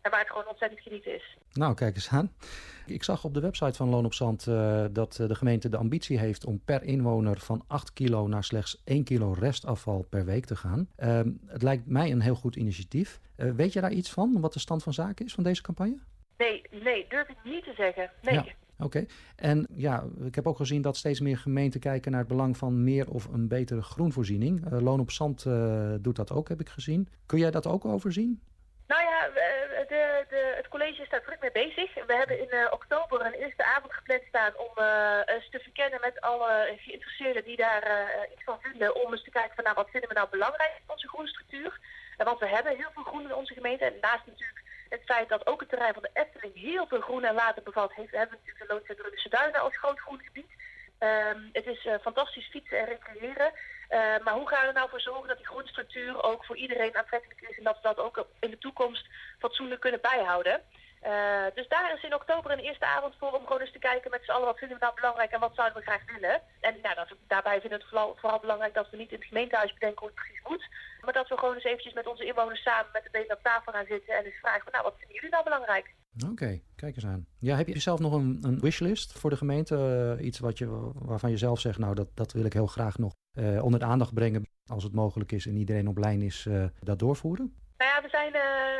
en waar het gewoon ontzettend genieten is. Nou, kijk eens aan. Ik zag op de website van Loon op Zand uh, dat de gemeente de ambitie heeft om per inwoner van acht kilo naar slechts één kilo restafval per week te gaan. Uh, het lijkt mij een heel goed initiatief. Uh, weet je daar iets van, wat de stand van zaken is van deze campagne? Nee, nee, durf ik niet te zeggen. Nee. Ja. Oké. Okay. En ja, ik heb ook gezien dat steeds meer gemeenten kijken naar het belang van meer of een betere groenvoorziening. Uh, Loon op Zand uh, doet dat ook, heb ik gezien. Kun jij dat ook overzien? Nou ja, de, de, het college is daar druk mee bezig. We hebben in uh, oktober een eerste avond gepland staan om uh, eens te verkennen met alle geïnteresseerden die daar uh, iets van vinden. Om eens te kijken van nou, wat vinden we nou belangrijk in onze groenstructuur. Uh, want we hebben heel veel groen in onze gemeente. En naast natuurlijk het feit dat ook het terrein van de Efteling heel veel groen en water bevat heeft, hebben we natuurlijk de Loonse Drunense Duinen als groot groengebied. Um, het is uh, fantastisch fietsen en recreëren. Uh, maar hoe gaan we er nou voor zorgen dat die groenstructuur ook voor iedereen aantrekkelijk is en dat we dat ook in de toekomst fatsoenlijk kunnen bijhouden? Uh, dus daar is in oktober een eerste avond voor om gewoon eens te kijken met z'n allen wat vinden we nou belangrijk en wat zouden we graag willen. En nou, dat we, daarbij vinden we het vooral, vooral belangrijk dat we niet in het gemeentehuis bedenken hoe het precies moet. Maar dat we gewoon eens eventjes met onze inwoners samen met de benen op tafel gaan zitten en eens vragen van nou, wat vinden jullie nou belangrijk? Oké, okay, kijk eens aan. Ja, heb je zelf nog een, een wishlist voor de gemeente? Uh, iets wat je, waarvan je zelf zegt, nou dat, dat wil ik heel graag nog uh, onder de aandacht brengen als het mogelijk is en iedereen op lijn is uh, dat doorvoeren? Nou ja, we zijn uh,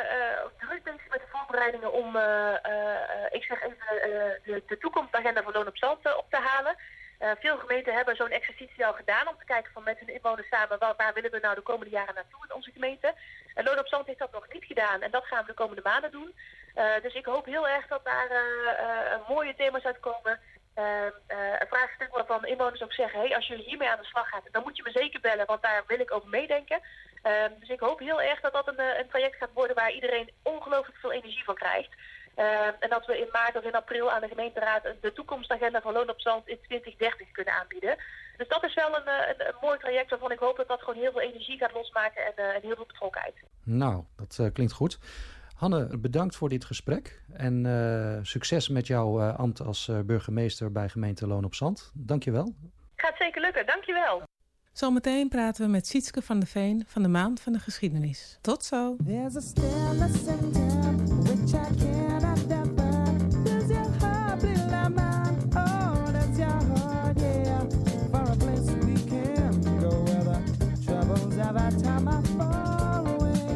uh, druk bezig met de voorbereidingen om, uh, uh, ik zeg even, uh, de, de toekomstagenda van Loon op Zand uh, op te halen. Uh, veel gemeenten hebben zo'n exercitie al gedaan om te kijken van met hun inwoners samen waar, waar willen we nou de komende jaren naartoe in onze gemeente. En Loon op Zand heeft dat nog niet gedaan en dat gaan we de komende maanden doen. Uh, dus ik hoop heel erg dat daar uh, uh, mooie thema's uitkomen. Uh, uh, een vraagstuk waarvan inwoners ook zeggen, hey, als jullie hiermee aan de slag gaan, dan moet je me zeker bellen, want daar wil ik over meedenken. Uh, dus ik hoop heel erg dat dat een, een traject gaat worden waar iedereen ongelooflijk veel energie van krijgt. Uh, en dat we in maart of in april aan de gemeenteraad de toekomstagenda van Loon op Zand in twintig dertig kunnen aanbieden. Dus dat is wel een, een, een mooi traject waarvan ik hoop dat dat gewoon heel veel energie gaat losmaken en, uh, en heel veel betrokkenheid. Nou, dat uh, klinkt goed. Hanne, bedankt voor dit gesprek en uh, succes met jouw uh, ambt als uh, burgemeester bij gemeente Loon op Zand. Dank je wel. Gaat zeker lukken, dank je wel. Zometeen praten we met Sietske van de Veen van de Maand van de Geschiedenis. Tot zo. There's a stillness in time, which I cannot define. Does your heart belong mine? Oh, that's your heart, yeah. For a place we can go where the troubles of our time are far away.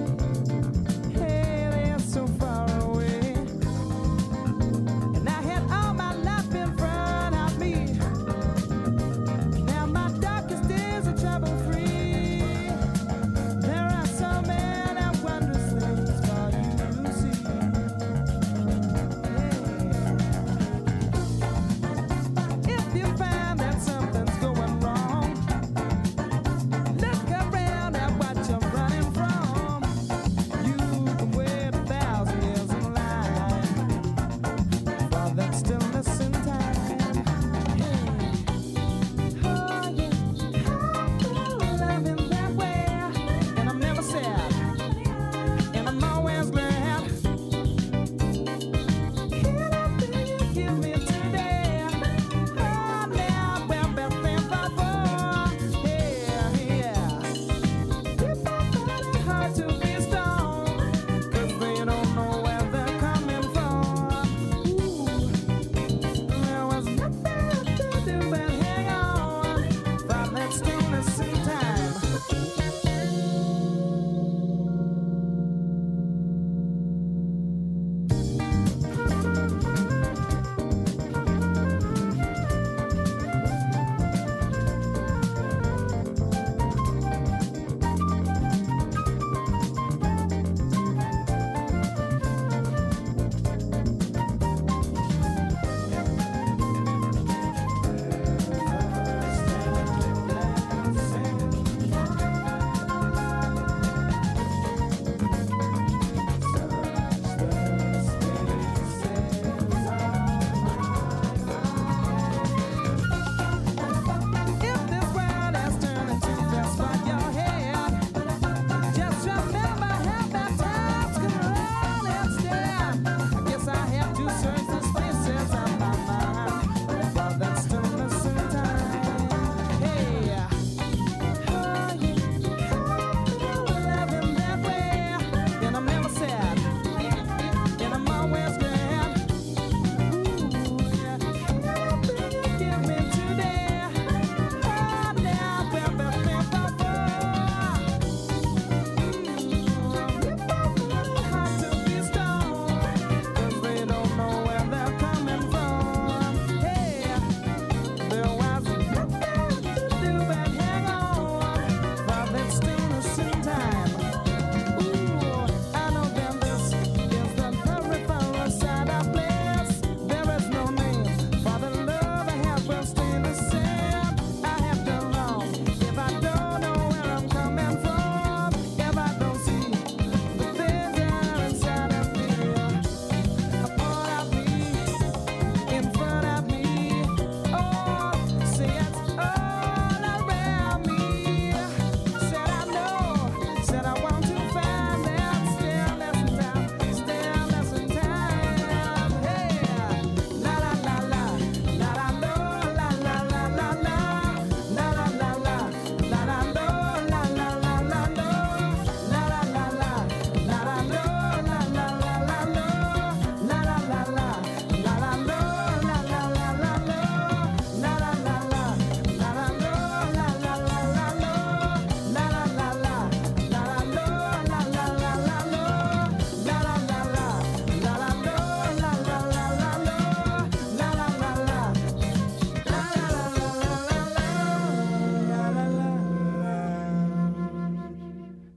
Hey, they're so far away. And I had all my life in front of me. Now my darkest days are trouble free. There are so many wondrous things for you to see.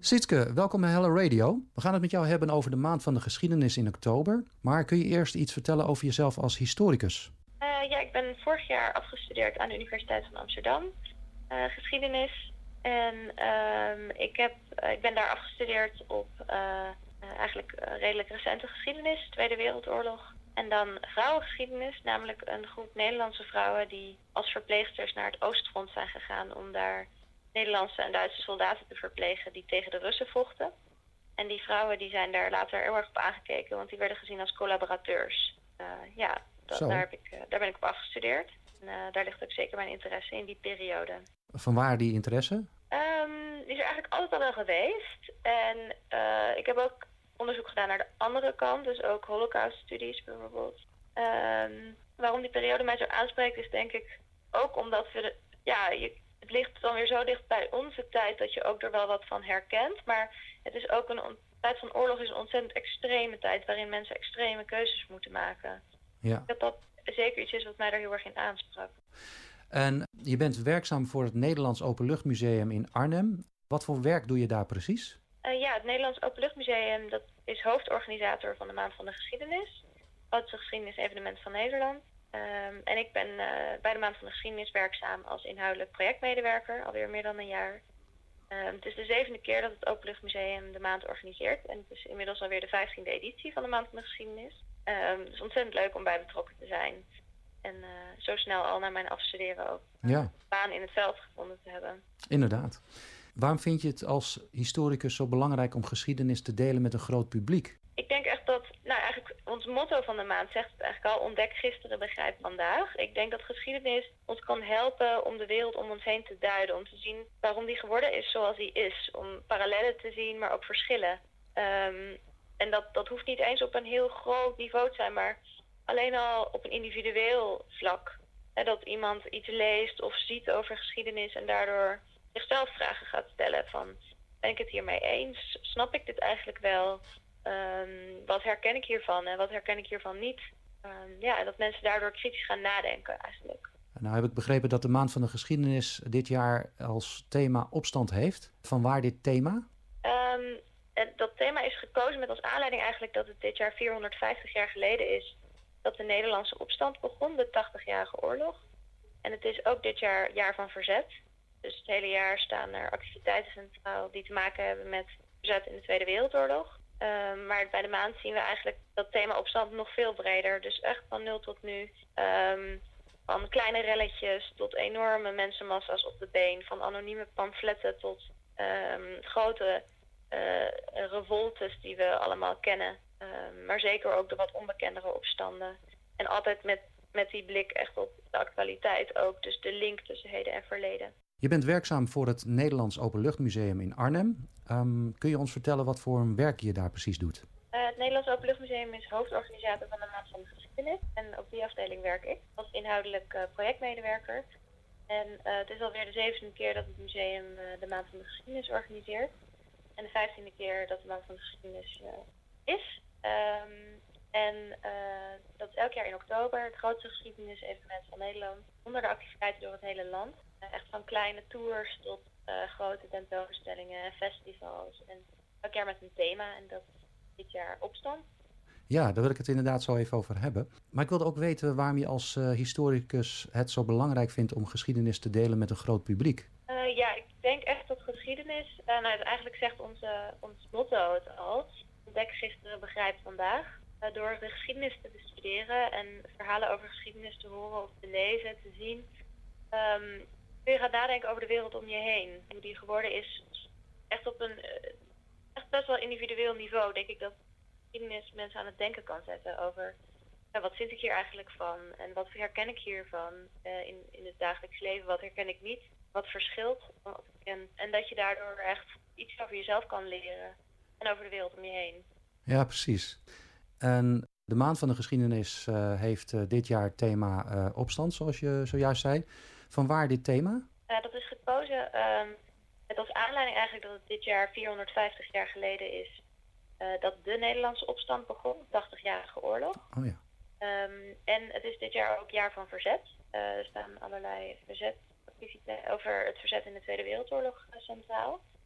Sietske, welkom bij Hello Radio. We gaan het met jou hebben over de maand van de geschiedenis in oktober. Maar kun je eerst iets vertellen over jezelf als historicus? Uh, ja, ik ben vorig jaar afgestudeerd aan de Universiteit van Amsterdam. Uh, geschiedenis. En uh, ik, heb, uh, ik ben daar afgestudeerd op uh, uh, eigenlijk uh, redelijk recente geschiedenis, Tweede Wereldoorlog. En dan vrouwengeschiedenis, namelijk een groep Nederlandse vrouwen die als verpleegsters naar het Oostfront zijn gegaan om daar Nederlandse en Duitse soldaten te verplegen die tegen de Russen vochten. En die vrouwen die zijn daar later heel erg op aangekeken, want die werden gezien als collaborateurs. Uh, ja, dat, daar, heb ik, uh, daar ben ik op afgestudeerd. En, uh, daar ligt ook zeker mijn interesse in die periode. Vanwaar die interesse? Um, die is er eigenlijk altijd al wel geweest. En uh, ik heb ook onderzoek gedaan naar de andere kant, dus ook Holocaust-studies bijvoorbeeld. Um, waarom die periode mij zo aanspreekt is denk ik ook omdat we, de, ja, je, het ligt dan weer zo dicht bij onze tijd dat je ook er wel wat van herkent. Maar het is ook een, een tijd van oorlog is een ontzettend extreme tijd waarin mensen extreme keuzes moeten maken. Ja. Dat dat zeker iets is wat mij daar heel erg in aansprak. En je bent werkzaam voor het Nederlands Openluchtmuseum in Arnhem. Wat voor werk doe je daar precies? Uh, ja, het Nederlands Openluchtmuseum dat is hoofdorganisator van de Maand van de Geschiedenis. Het grootste geschiedenis-evenement van Nederland. Um, en ik ben uh, bij de Maand van de Geschiedenis werkzaam als inhoudelijk projectmedewerker, alweer meer dan een jaar. Um, het is de zevende keer dat het Openluchtmuseum de maand organiseert. En het is inmiddels alweer de vijftiende editie van de Maand van de Geschiedenis. Um, het is ontzettend leuk om bij betrokken te zijn. En uh, zo snel al na mijn afstuderen ook uh, ja. een baan in het veld gevonden te hebben. Inderdaad. Waarom vind je het als historicus zo belangrijk om geschiedenis te delen met een groot publiek? Ik denk echt dat, nou eigenlijk ons motto van de maand zegt het eigenlijk al, ontdek gisteren, begrijp vandaag. Ik denk dat geschiedenis ons kan helpen om de wereld om ons heen te duiden, om te zien waarom die geworden is zoals die is. Om parallellen te zien, maar ook verschillen. Um, en dat, dat hoeft niet eens op een heel groot niveau te zijn, maar alleen al op een individueel vlak. Hè, dat iemand iets leest of ziet over geschiedenis en daardoor zichzelf vragen gaat stellen van, ben ik het hiermee eens? Snap ik dit eigenlijk wel? Um, wat herken ik hiervan en wat herken ik hiervan niet? Um, ja, dat mensen daardoor kritisch gaan nadenken eigenlijk. Nou heb ik begrepen dat de Maand van de Geschiedenis dit jaar als thema opstand heeft. Vanwaar dit thema? Um, dat thema is gekozen met als aanleiding eigenlijk dat het dit jaar vierhonderdvijftig jaar geleden is dat de Nederlandse opstand begon, de tachtigjarige oorlog. En het is ook dit jaar jaar van verzet. Dus het hele jaar staan er activiteiten centraal die te maken hebben met verzet in de Tweede Wereldoorlog. Uh, maar bij de maand zien we eigenlijk dat thema opstand nog veel breder. Dus echt van nul tot nu. Um, van kleine relletjes tot enorme mensenmassa's op de been. Van anonieme pamfletten tot um, grote uh, revoltes die we allemaal kennen. Um, maar zeker ook de wat onbekendere opstanden. En altijd met, met die blik echt op de actualiteit ook. Dus de link tussen heden en verleden. Je bent werkzaam voor het Nederlands Openluchtmuseum in Arnhem. Um, kun je ons vertellen wat voor een werk je daar precies doet? Uh, het Nederlands Openluchtmuseum is hoofdorganisator van de Maand van de Geschiedenis. En op die afdeling werk ik als inhoudelijk uh, projectmedewerker. En uh, het is alweer de zevende keer dat het museum uh, de Maand van de Geschiedenis organiseert. En de vijftiende keer dat de Maand van de Geschiedenis uh, is. Um, en uh, dat is elk jaar in oktober, het grootste geschiedenis-evenement van Nederland. Honderden activiteiten door het hele land. Uh, echt van kleine tours tot uh, grote tentoonstellingen en festivals. En elk jaar met een thema en dat is dit jaar opstand. Ja, daar wil ik het inderdaad zo even over hebben. Maar ik wilde ook weten waarom je als uh, historicus het zo belangrijk vindt om geschiedenis te delen met een groot publiek. Uh, ja, ik denk echt dat geschiedenis, uh, nou eigenlijk zegt onze, ons motto het al, ontdek gisteren, begrijp vandaag. Uh, door de geschiedenis te bestuderen en verhalen over geschiedenis te horen of te lezen, te zien, um, kun je gaan nadenken over de wereld om je heen. Hoe die geworden is, echt op een uh, echt best wel individueel niveau, denk ik dat geschiedenis mensen aan het denken kan zetten over ja, wat vind ik hier eigenlijk van en wat herken ik hiervan uh, in, in het dagelijks leven, wat herken ik niet, wat verschilt van wat ik ken. En dat je daardoor echt iets over jezelf kan leren en over de wereld om je heen. Ja, precies. En de Maand van de Geschiedenis uh, heeft uh, dit jaar het thema uh, opstand, zoals je zojuist zei. Vanwaar dit thema? Uh, dat is gekozen um, met als aanleiding eigenlijk dat het dit jaar vierhonderdvijftig jaar geleden is uh, dat de Nederlandse opstand begon, de tachtigjarige oorlog. Oh ja. Um, en het is dit jaar ook jaar van verzet. Uh, er staan allerlei verzetactiviteiten over het verzet in de Tweede Wereldoorlog uh, centraal.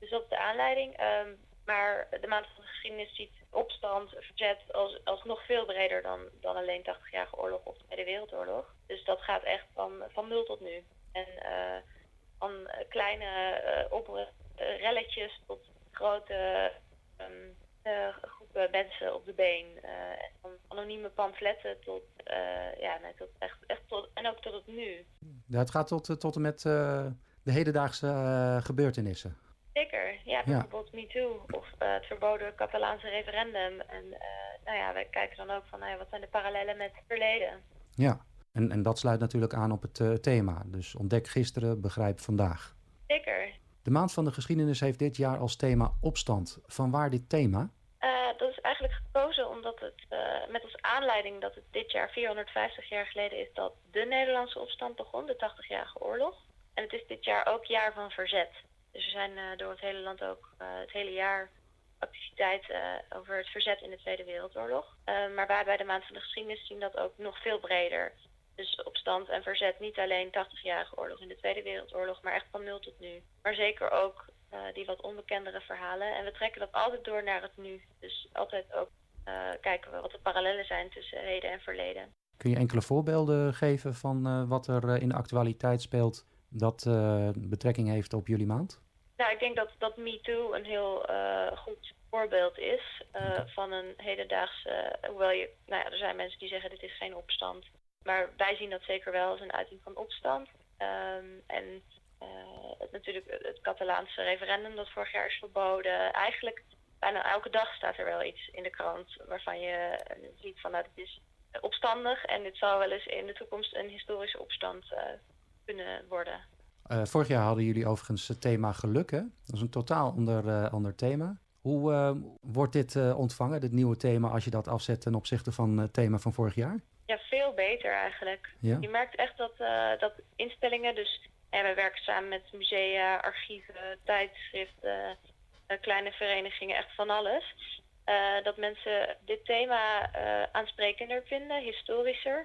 Dus dat is de aanleiding. Um, maar de maand van de geschiedenis ziet opstand, verzet als, als nog veel breder dan, dan alleen tachtigjarige oorlog of de Tweede Wereldoorlog. Dus dat gaat echt van, van nul tot nu. En uh, van kleine uh, op, uh, relletjes tot grote um, uh, groepen mensen op de been. Uh, van anonieme pamfletten tot, uh, ja, nee, tot echt, echt tot, en ook tot het nu. Ja, het gaat tot, tot en met uh, de hedendaagse uh, gebeurtenissen. Zeker, ja, bijvoorbeeld ja. MeToo of uh, het verboden Catalaanse referendum. En uh, nou ja, wij kijken dan ook van, nou ja, wat zijn de parallellen met het verleden? Ja, en, en dat sluit natuurlijk aan op het uh, thema. Dus ontdek gisteren, begrijp vandaag. Zeker. De Maand van de Geschiedenis heeft dit jaar als thema opstand. Vanwaar dit thema? Uh, dat is eigenlijk gekozen omdat het uh, met als aanleiding dat het dit jaar vierhonderdvijftig jaar geleden is dat de Nederlandse opstand begon, de tachtigjarige oorlog. En het is dit jaar ook jaar van verzet. Dus er zijn uh, door het hele land ook uh, het hele jaar activiteiten uh, over het verzet in de Tweede Wereldoorlog. Uh, maar wij bij de Maand van de Geschiedenis zien dat ook nog veel breder. Dus opstand en verzet niet alleen tachtigjarige oorlog in de Tweede Wereldoorlog, maar echt van nul tot nu. Maar zeker ook uh, die wat onbekendere verhalen. En we trekken dat altijd door naar het nu. Dus altijd ook uh, kijken we wat de parallellen zijn tussen heden en verleden. Kun je enkele voorbeelden geven van uh, wat er uh, in de actualiteit speelt dat uh, betrekking heeft op jullie maand? Nou, ik denk dat, dat MeToo een heel uh, goed voorbeeld is uh, okay. van een hedendaagse... Uh, hoewel je, nou ja, er zijn mensen die zeggen dit is geen opstand. Maar wij zien dat zeker wel als een uiting van opstand. Um, en uh, het, natuurlijk het Catalaanse referendum dat vorig jaar is verboden. Eigenlijk bijna elke dag staat er wel iets in de krant waarvan je uh, ziet van nou, dit is opstandig. En dit zal wel eens in de toekomst een historische opstand uh, kunnen worden. Uh, vorig jaar hadden jullie overigens het thema geluk, hè? Dat is een totaal ander, uh, ander thema. Hoe uh, wordt dit uh, ontvangen, dit nieuwe thema, als je dat afzet ten opzichte van het thema van vorig jaar? Ja, veel beter eigenlijk. Ja? Je merkt echt dat, uh, dat instellingen, dus ja, wij werken samen met musea, archieven, tijdschriften, uh, kleine verenigingen, echt van alles. Uh, dat mensen dit thema uh, aansprekender vinden, historischer.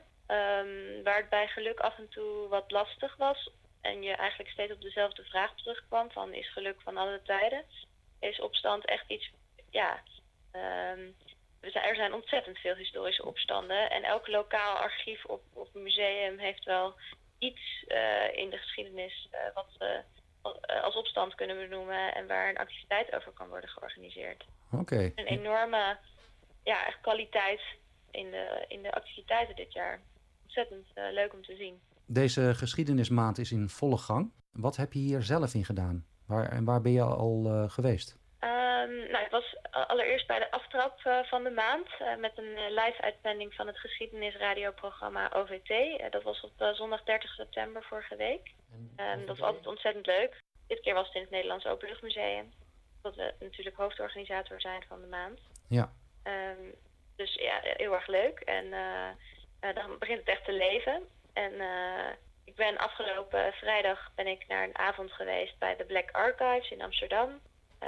Um, waar het bij geluk af en toe wat lastig was en je eigenlijk steeds op dezelfde vraag terugkwam van is geluk van alle tijden, is opstand echt iets, ja... Um, er zijn ontzettend veel historische opstanden en elk lokaal archief of, of museum heeft wel iets uh, in de geschiedenis uh, wat we uh, als opstand kunnen benoemen en waar een activiteit over kan worden georganiseerd. Oké. Okay. Een enorme ja, echt kwaliteit in de, in de activiteiten dit jaar. Ontzettend uh, leuk om te zien. Deze geschiedenismaand is in volle gang. Wat heb je hier zelf in gedaan? Waar, en waar ben je al uh, geweest? Um, nou, ik was allereerst bij de aftrap uh, van de maand uh, met een uh, live-uitzending van het geschiedenisradioprogramma O V T. Uh, dat was op uh, zondag dertig september vorige week. Um, dat was altijd ontzettend leuk. Dit keer was het in het Nederlands Openluchtmuseum. Dat we natuurlijk hoofdorganisator zijn van de maand. Ja. Um, dus ja, heel erg leuk. En uh, uh, dan begint het echt te leven. En uh, ik ben afgelopen vrijdag ben ik naar een avond geweest bij de Black Archives in Amsterdam.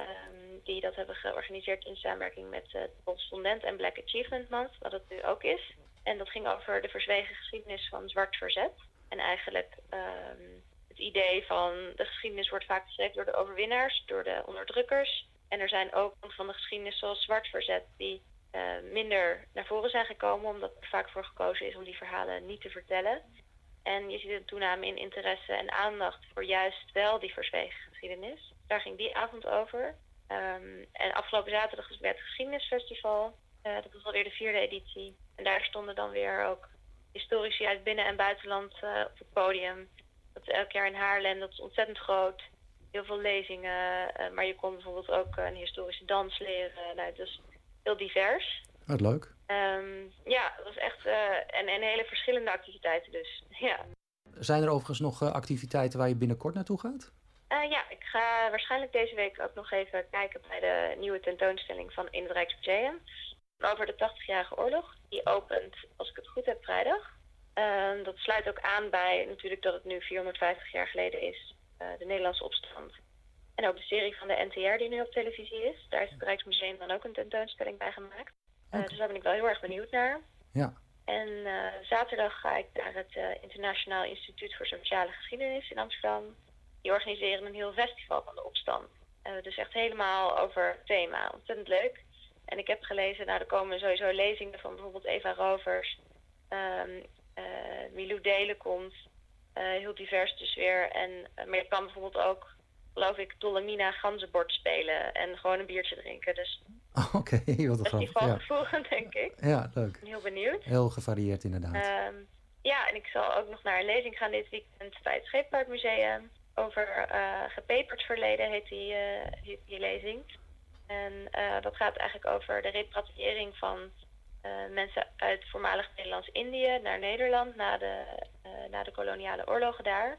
Um, die dat hebben georganiseerd in samenwerking met uh, de Correspondent en Black Achievement Month, wat het nu ook is. En dat ging over de verzwegen geschiedenis van zwart verzet. En eigenlijk um, het idee van de geschiedenis wordt vaak geschreven door de overwinnaars, door de onderdrukkers. En er zijn ook van de geschiedenis zoals zwart verzet die uh, minder naar voren zijn gekomen, omdat er vaak voor gekozen is om die verhalen niet te vertellen. En je ziet een toename in interesse en aandacht voor juist wel die verzwegen geschiedenis. Daar ging die avond over. Um, en afgelopen zaterdag was het Geschiedenisfestival. Uh, dat was alweer de vierde editie. En daar stonden dan weer ook historici uit binnen- en buitenland uh, op het podium. Dat is elk jaar in Haarlem, dat is ontzettend groot. Heel veel lezingen, uh, maar je kon bijvoorbeeld ook uh, een historische dans leren. Nou, dus heel divers. Wat leuk. Um, ja, dat was echt uh, en, en hele verschillende activiteiten dus. Ja. Zijn er overigens nog uh, activiteiten waar je binnenkort naartoe gaat? Uh, ja, ik ga waarschijnlijk deze week ook nog even kijken bij de nieuwe tentoonstelling van in het Rijksmuseum over de tachtigjarige oorlog. Die opent, als ik het goed heb, vrijdag. Uh, dat sluit ook aan bij natuurlijk dat het nu vierhonderdvijftig jaar geleden is, uh, de Nederlandse opstand. En ook de serie van de N T R die nu op televisie is. Daar heeft het Rijksmuseum dan ook een tentoonstelling bij gemaakt. Uh, okay. Dus daar ben ik wel heel erg benieuwd naar. Ja. En uh, zaterdag ga ik naar het uh, Internationaal Instituut voor Sociale Geschiedenis in Amsterdam. Die organiseren een heel festival van de opstand. Uh, dus echt helemaal over het thema. Ontzettend leuk. En ik heb gelezen, nou er komen sowieso lezingen van bijvoorbeeld Eva Rovers. Um, uh, Milou Delen komt. Uh, heel divers dus weer. En, uh, maar je kan bijvoorbeeld ook, geloof ik, Dolomina ganzenbord spelen. En gewoon een biertje drinken. Dus oh, oké, okay, wat grappig. Festivalgevoel, ja. denk ik. Ja, leuk. Ik ben heel benieuwd. Heel gevarieerd inderdaad. Um, ja, en ik zal ook nog naar een lezing gaan dit weekend bij het Scheepvaartmuseum. Over uh, Gepeperd verleden heet die, uh, die, die lezing. En uh, dat gaat eigenlijk over de repatriëring van uh, mensen uit voormalig Nederlands-Indië naar Nederland na de, uh, na de koloniale oorlogen daar.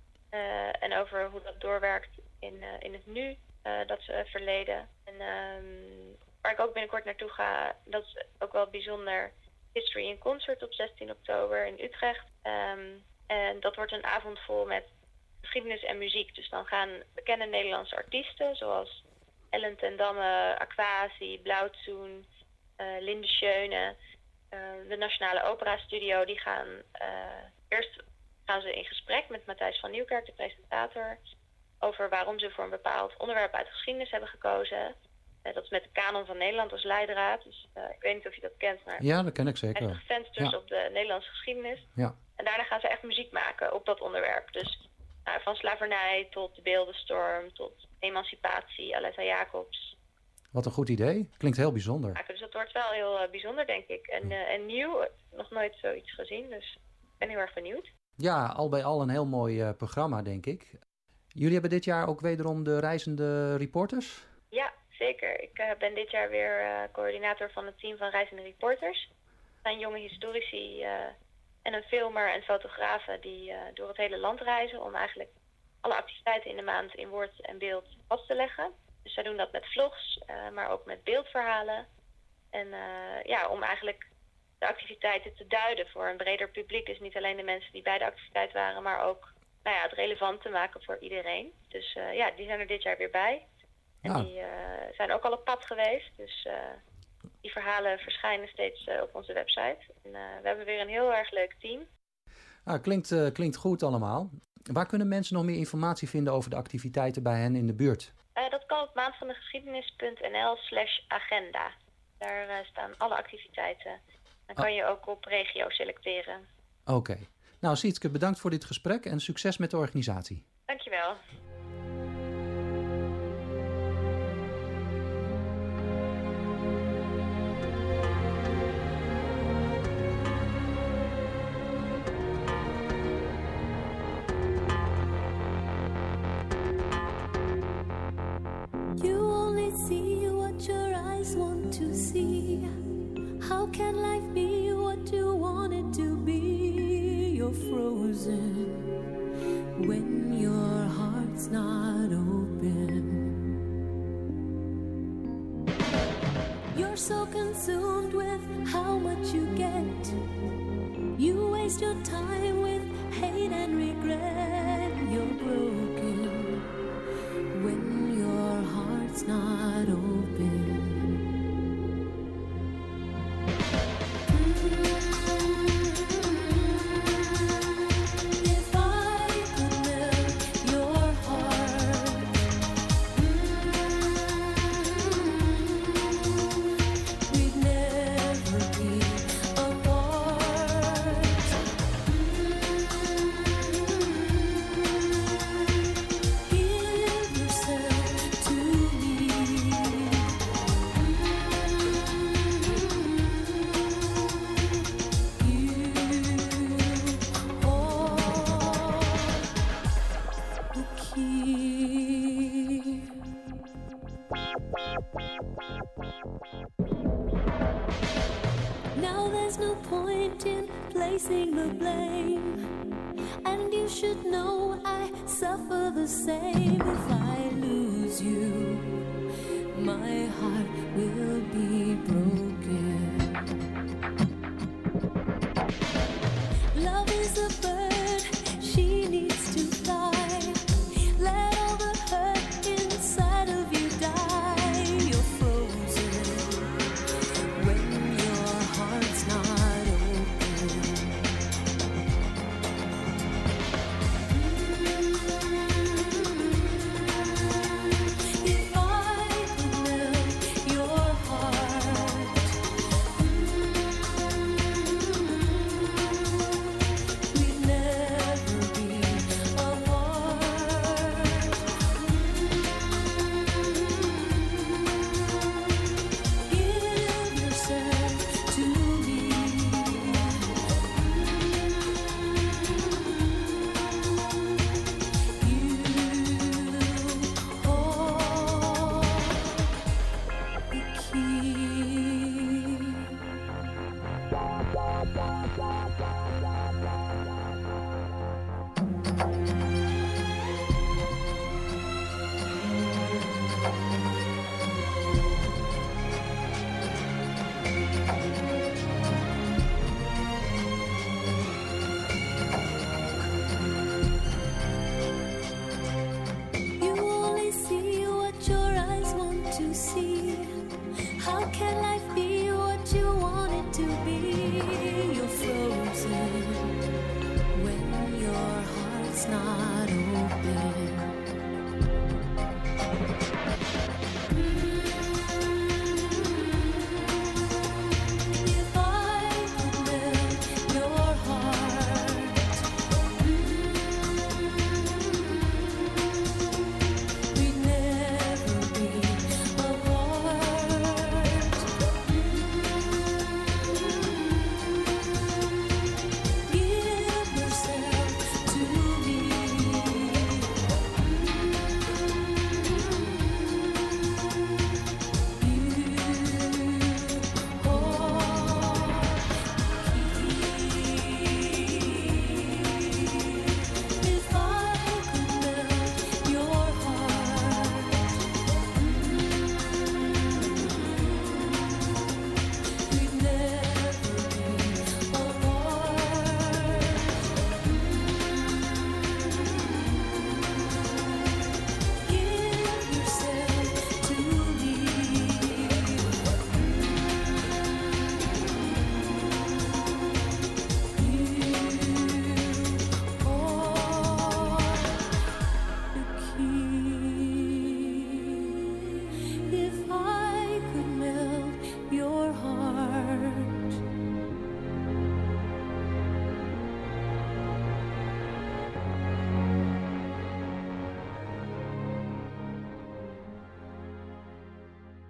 Uh, en over hoe dat doorwerkt in, uh, in het nu, uh, dat uh, verleden. En um, waar ik ook binnenkort naartoe ga, dat is ook wel bijzonder, History in Concert op zestien oktober in Utrecht. Um, en dat wordt een avond vol met geschiedenis en muziek. Dus dan gaan bekende Nederlandse artiesten zoals Ellen ten Damme, Aquasi, Blauwtsoen, uh, Linde Schöne, uh, de Nationale Opera Studio, die gaan uh, eerst gaan ze in gesprek met Matthijs van Nieuwkerk, de presentator, over waarom ze voor een bepaald onderwerp uit de geschiedenis hebben gekozen. Uh, dat is met de Kanon van Nederland als leidraad. Dus uh, ik weet niet of je dat kent, maar ja, dat ken ik zeker. Echt gefans ja. op de Nederlandse geschiedenis. Ja. En daarna gaan ze echt muziek maken op dat onderwerp. Dus nou, van slavernij tot de beeldenstorm, tot emancipatie, Aletta Jacobs. Wat een goed idee. Klinkt heel bijzonder. Ja, dus dat wordt wel heel uh, bijzonder, denk ik. En, uh, en nieuw, nog nooit zoiets gezien, dus ik ben heel erg benieuwd. Ja, al bij al een heel mooi uh, programma, denk ik. Jullie hebben dit jaar ook wederom de reizende reporters? Ja, zeker. Ik uh, ben dit jaar weer uh, coördinator van het team van reizende reporters. Dat zijn jonge historici uh, en een filmer en fotografen die uh, door het hele land reizen om eigenlijk alle activiteiten in de maand in woord en beeld vast te leggen. Dus zij doen dat met vlogs, uh, maar ook met beeldverhalen. En uh, ja, om eigenlijk de activiteiten te duiden voor een breder publiek. Dus niet alleen de mensen die bij de activiteit waren, maar ook nou ja, het relevant te maken voor iedereen. Dus uh, ja, die zijn er dit jaar weer bij. En ja. die uh, zijn ook al op pad geweest. Dus uh, die verhalen verschijnen steeds uh, op onze website. En uh, we hebben weer een heel erg leuk team. Ah, klinkt, uh, klinkt goed allemaal. Waar kunnen mensen nog meer informatie vinden over de activiteiten bij hen in de buurt? Uh, dat kan op maandvandegeschiedenis.nl slash agenda. Daar uh, staan alle activiteiten. Dan kan ah. je ook op regio selecteren. Oké. Okay. Nou, Sietske, bedankt voor dit gesprek en succes met de organisatie. Dankjewel. How can life be what you want it to be? You're frozen when your heart's not open. You're so consumed with how much you get. You waste your time with hate and regret. You're broken when your heart's not open. Now there's no point in placing the blame, and you should know I suffer the same. If I lose you, my heart will be broken. Love is a bird, she needs to fly. Let all the hurt inside of you die. You're frozen when your heart's not open. If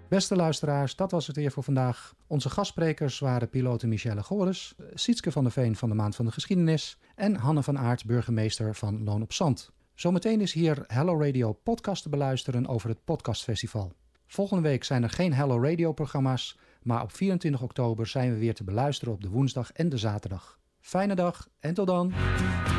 Beste luisteraars, dat was het weer voor vandaag. Onze gastsprekers waren pilote Michelle Goris, Sietske van der Veen van de Maand van de Geschiedenis en Hanne van Aert, burgemeester van Loon op Zand. Zometeen is hier Hello Radio podcast te beluisteren over het podcastfestival. Volgende week zijn er geen Hello Radio programma's, maar op vierentwintig oktober zijn we weer te beluisteren op de woensdag en de zaterdag. Fijne dag en tot dan!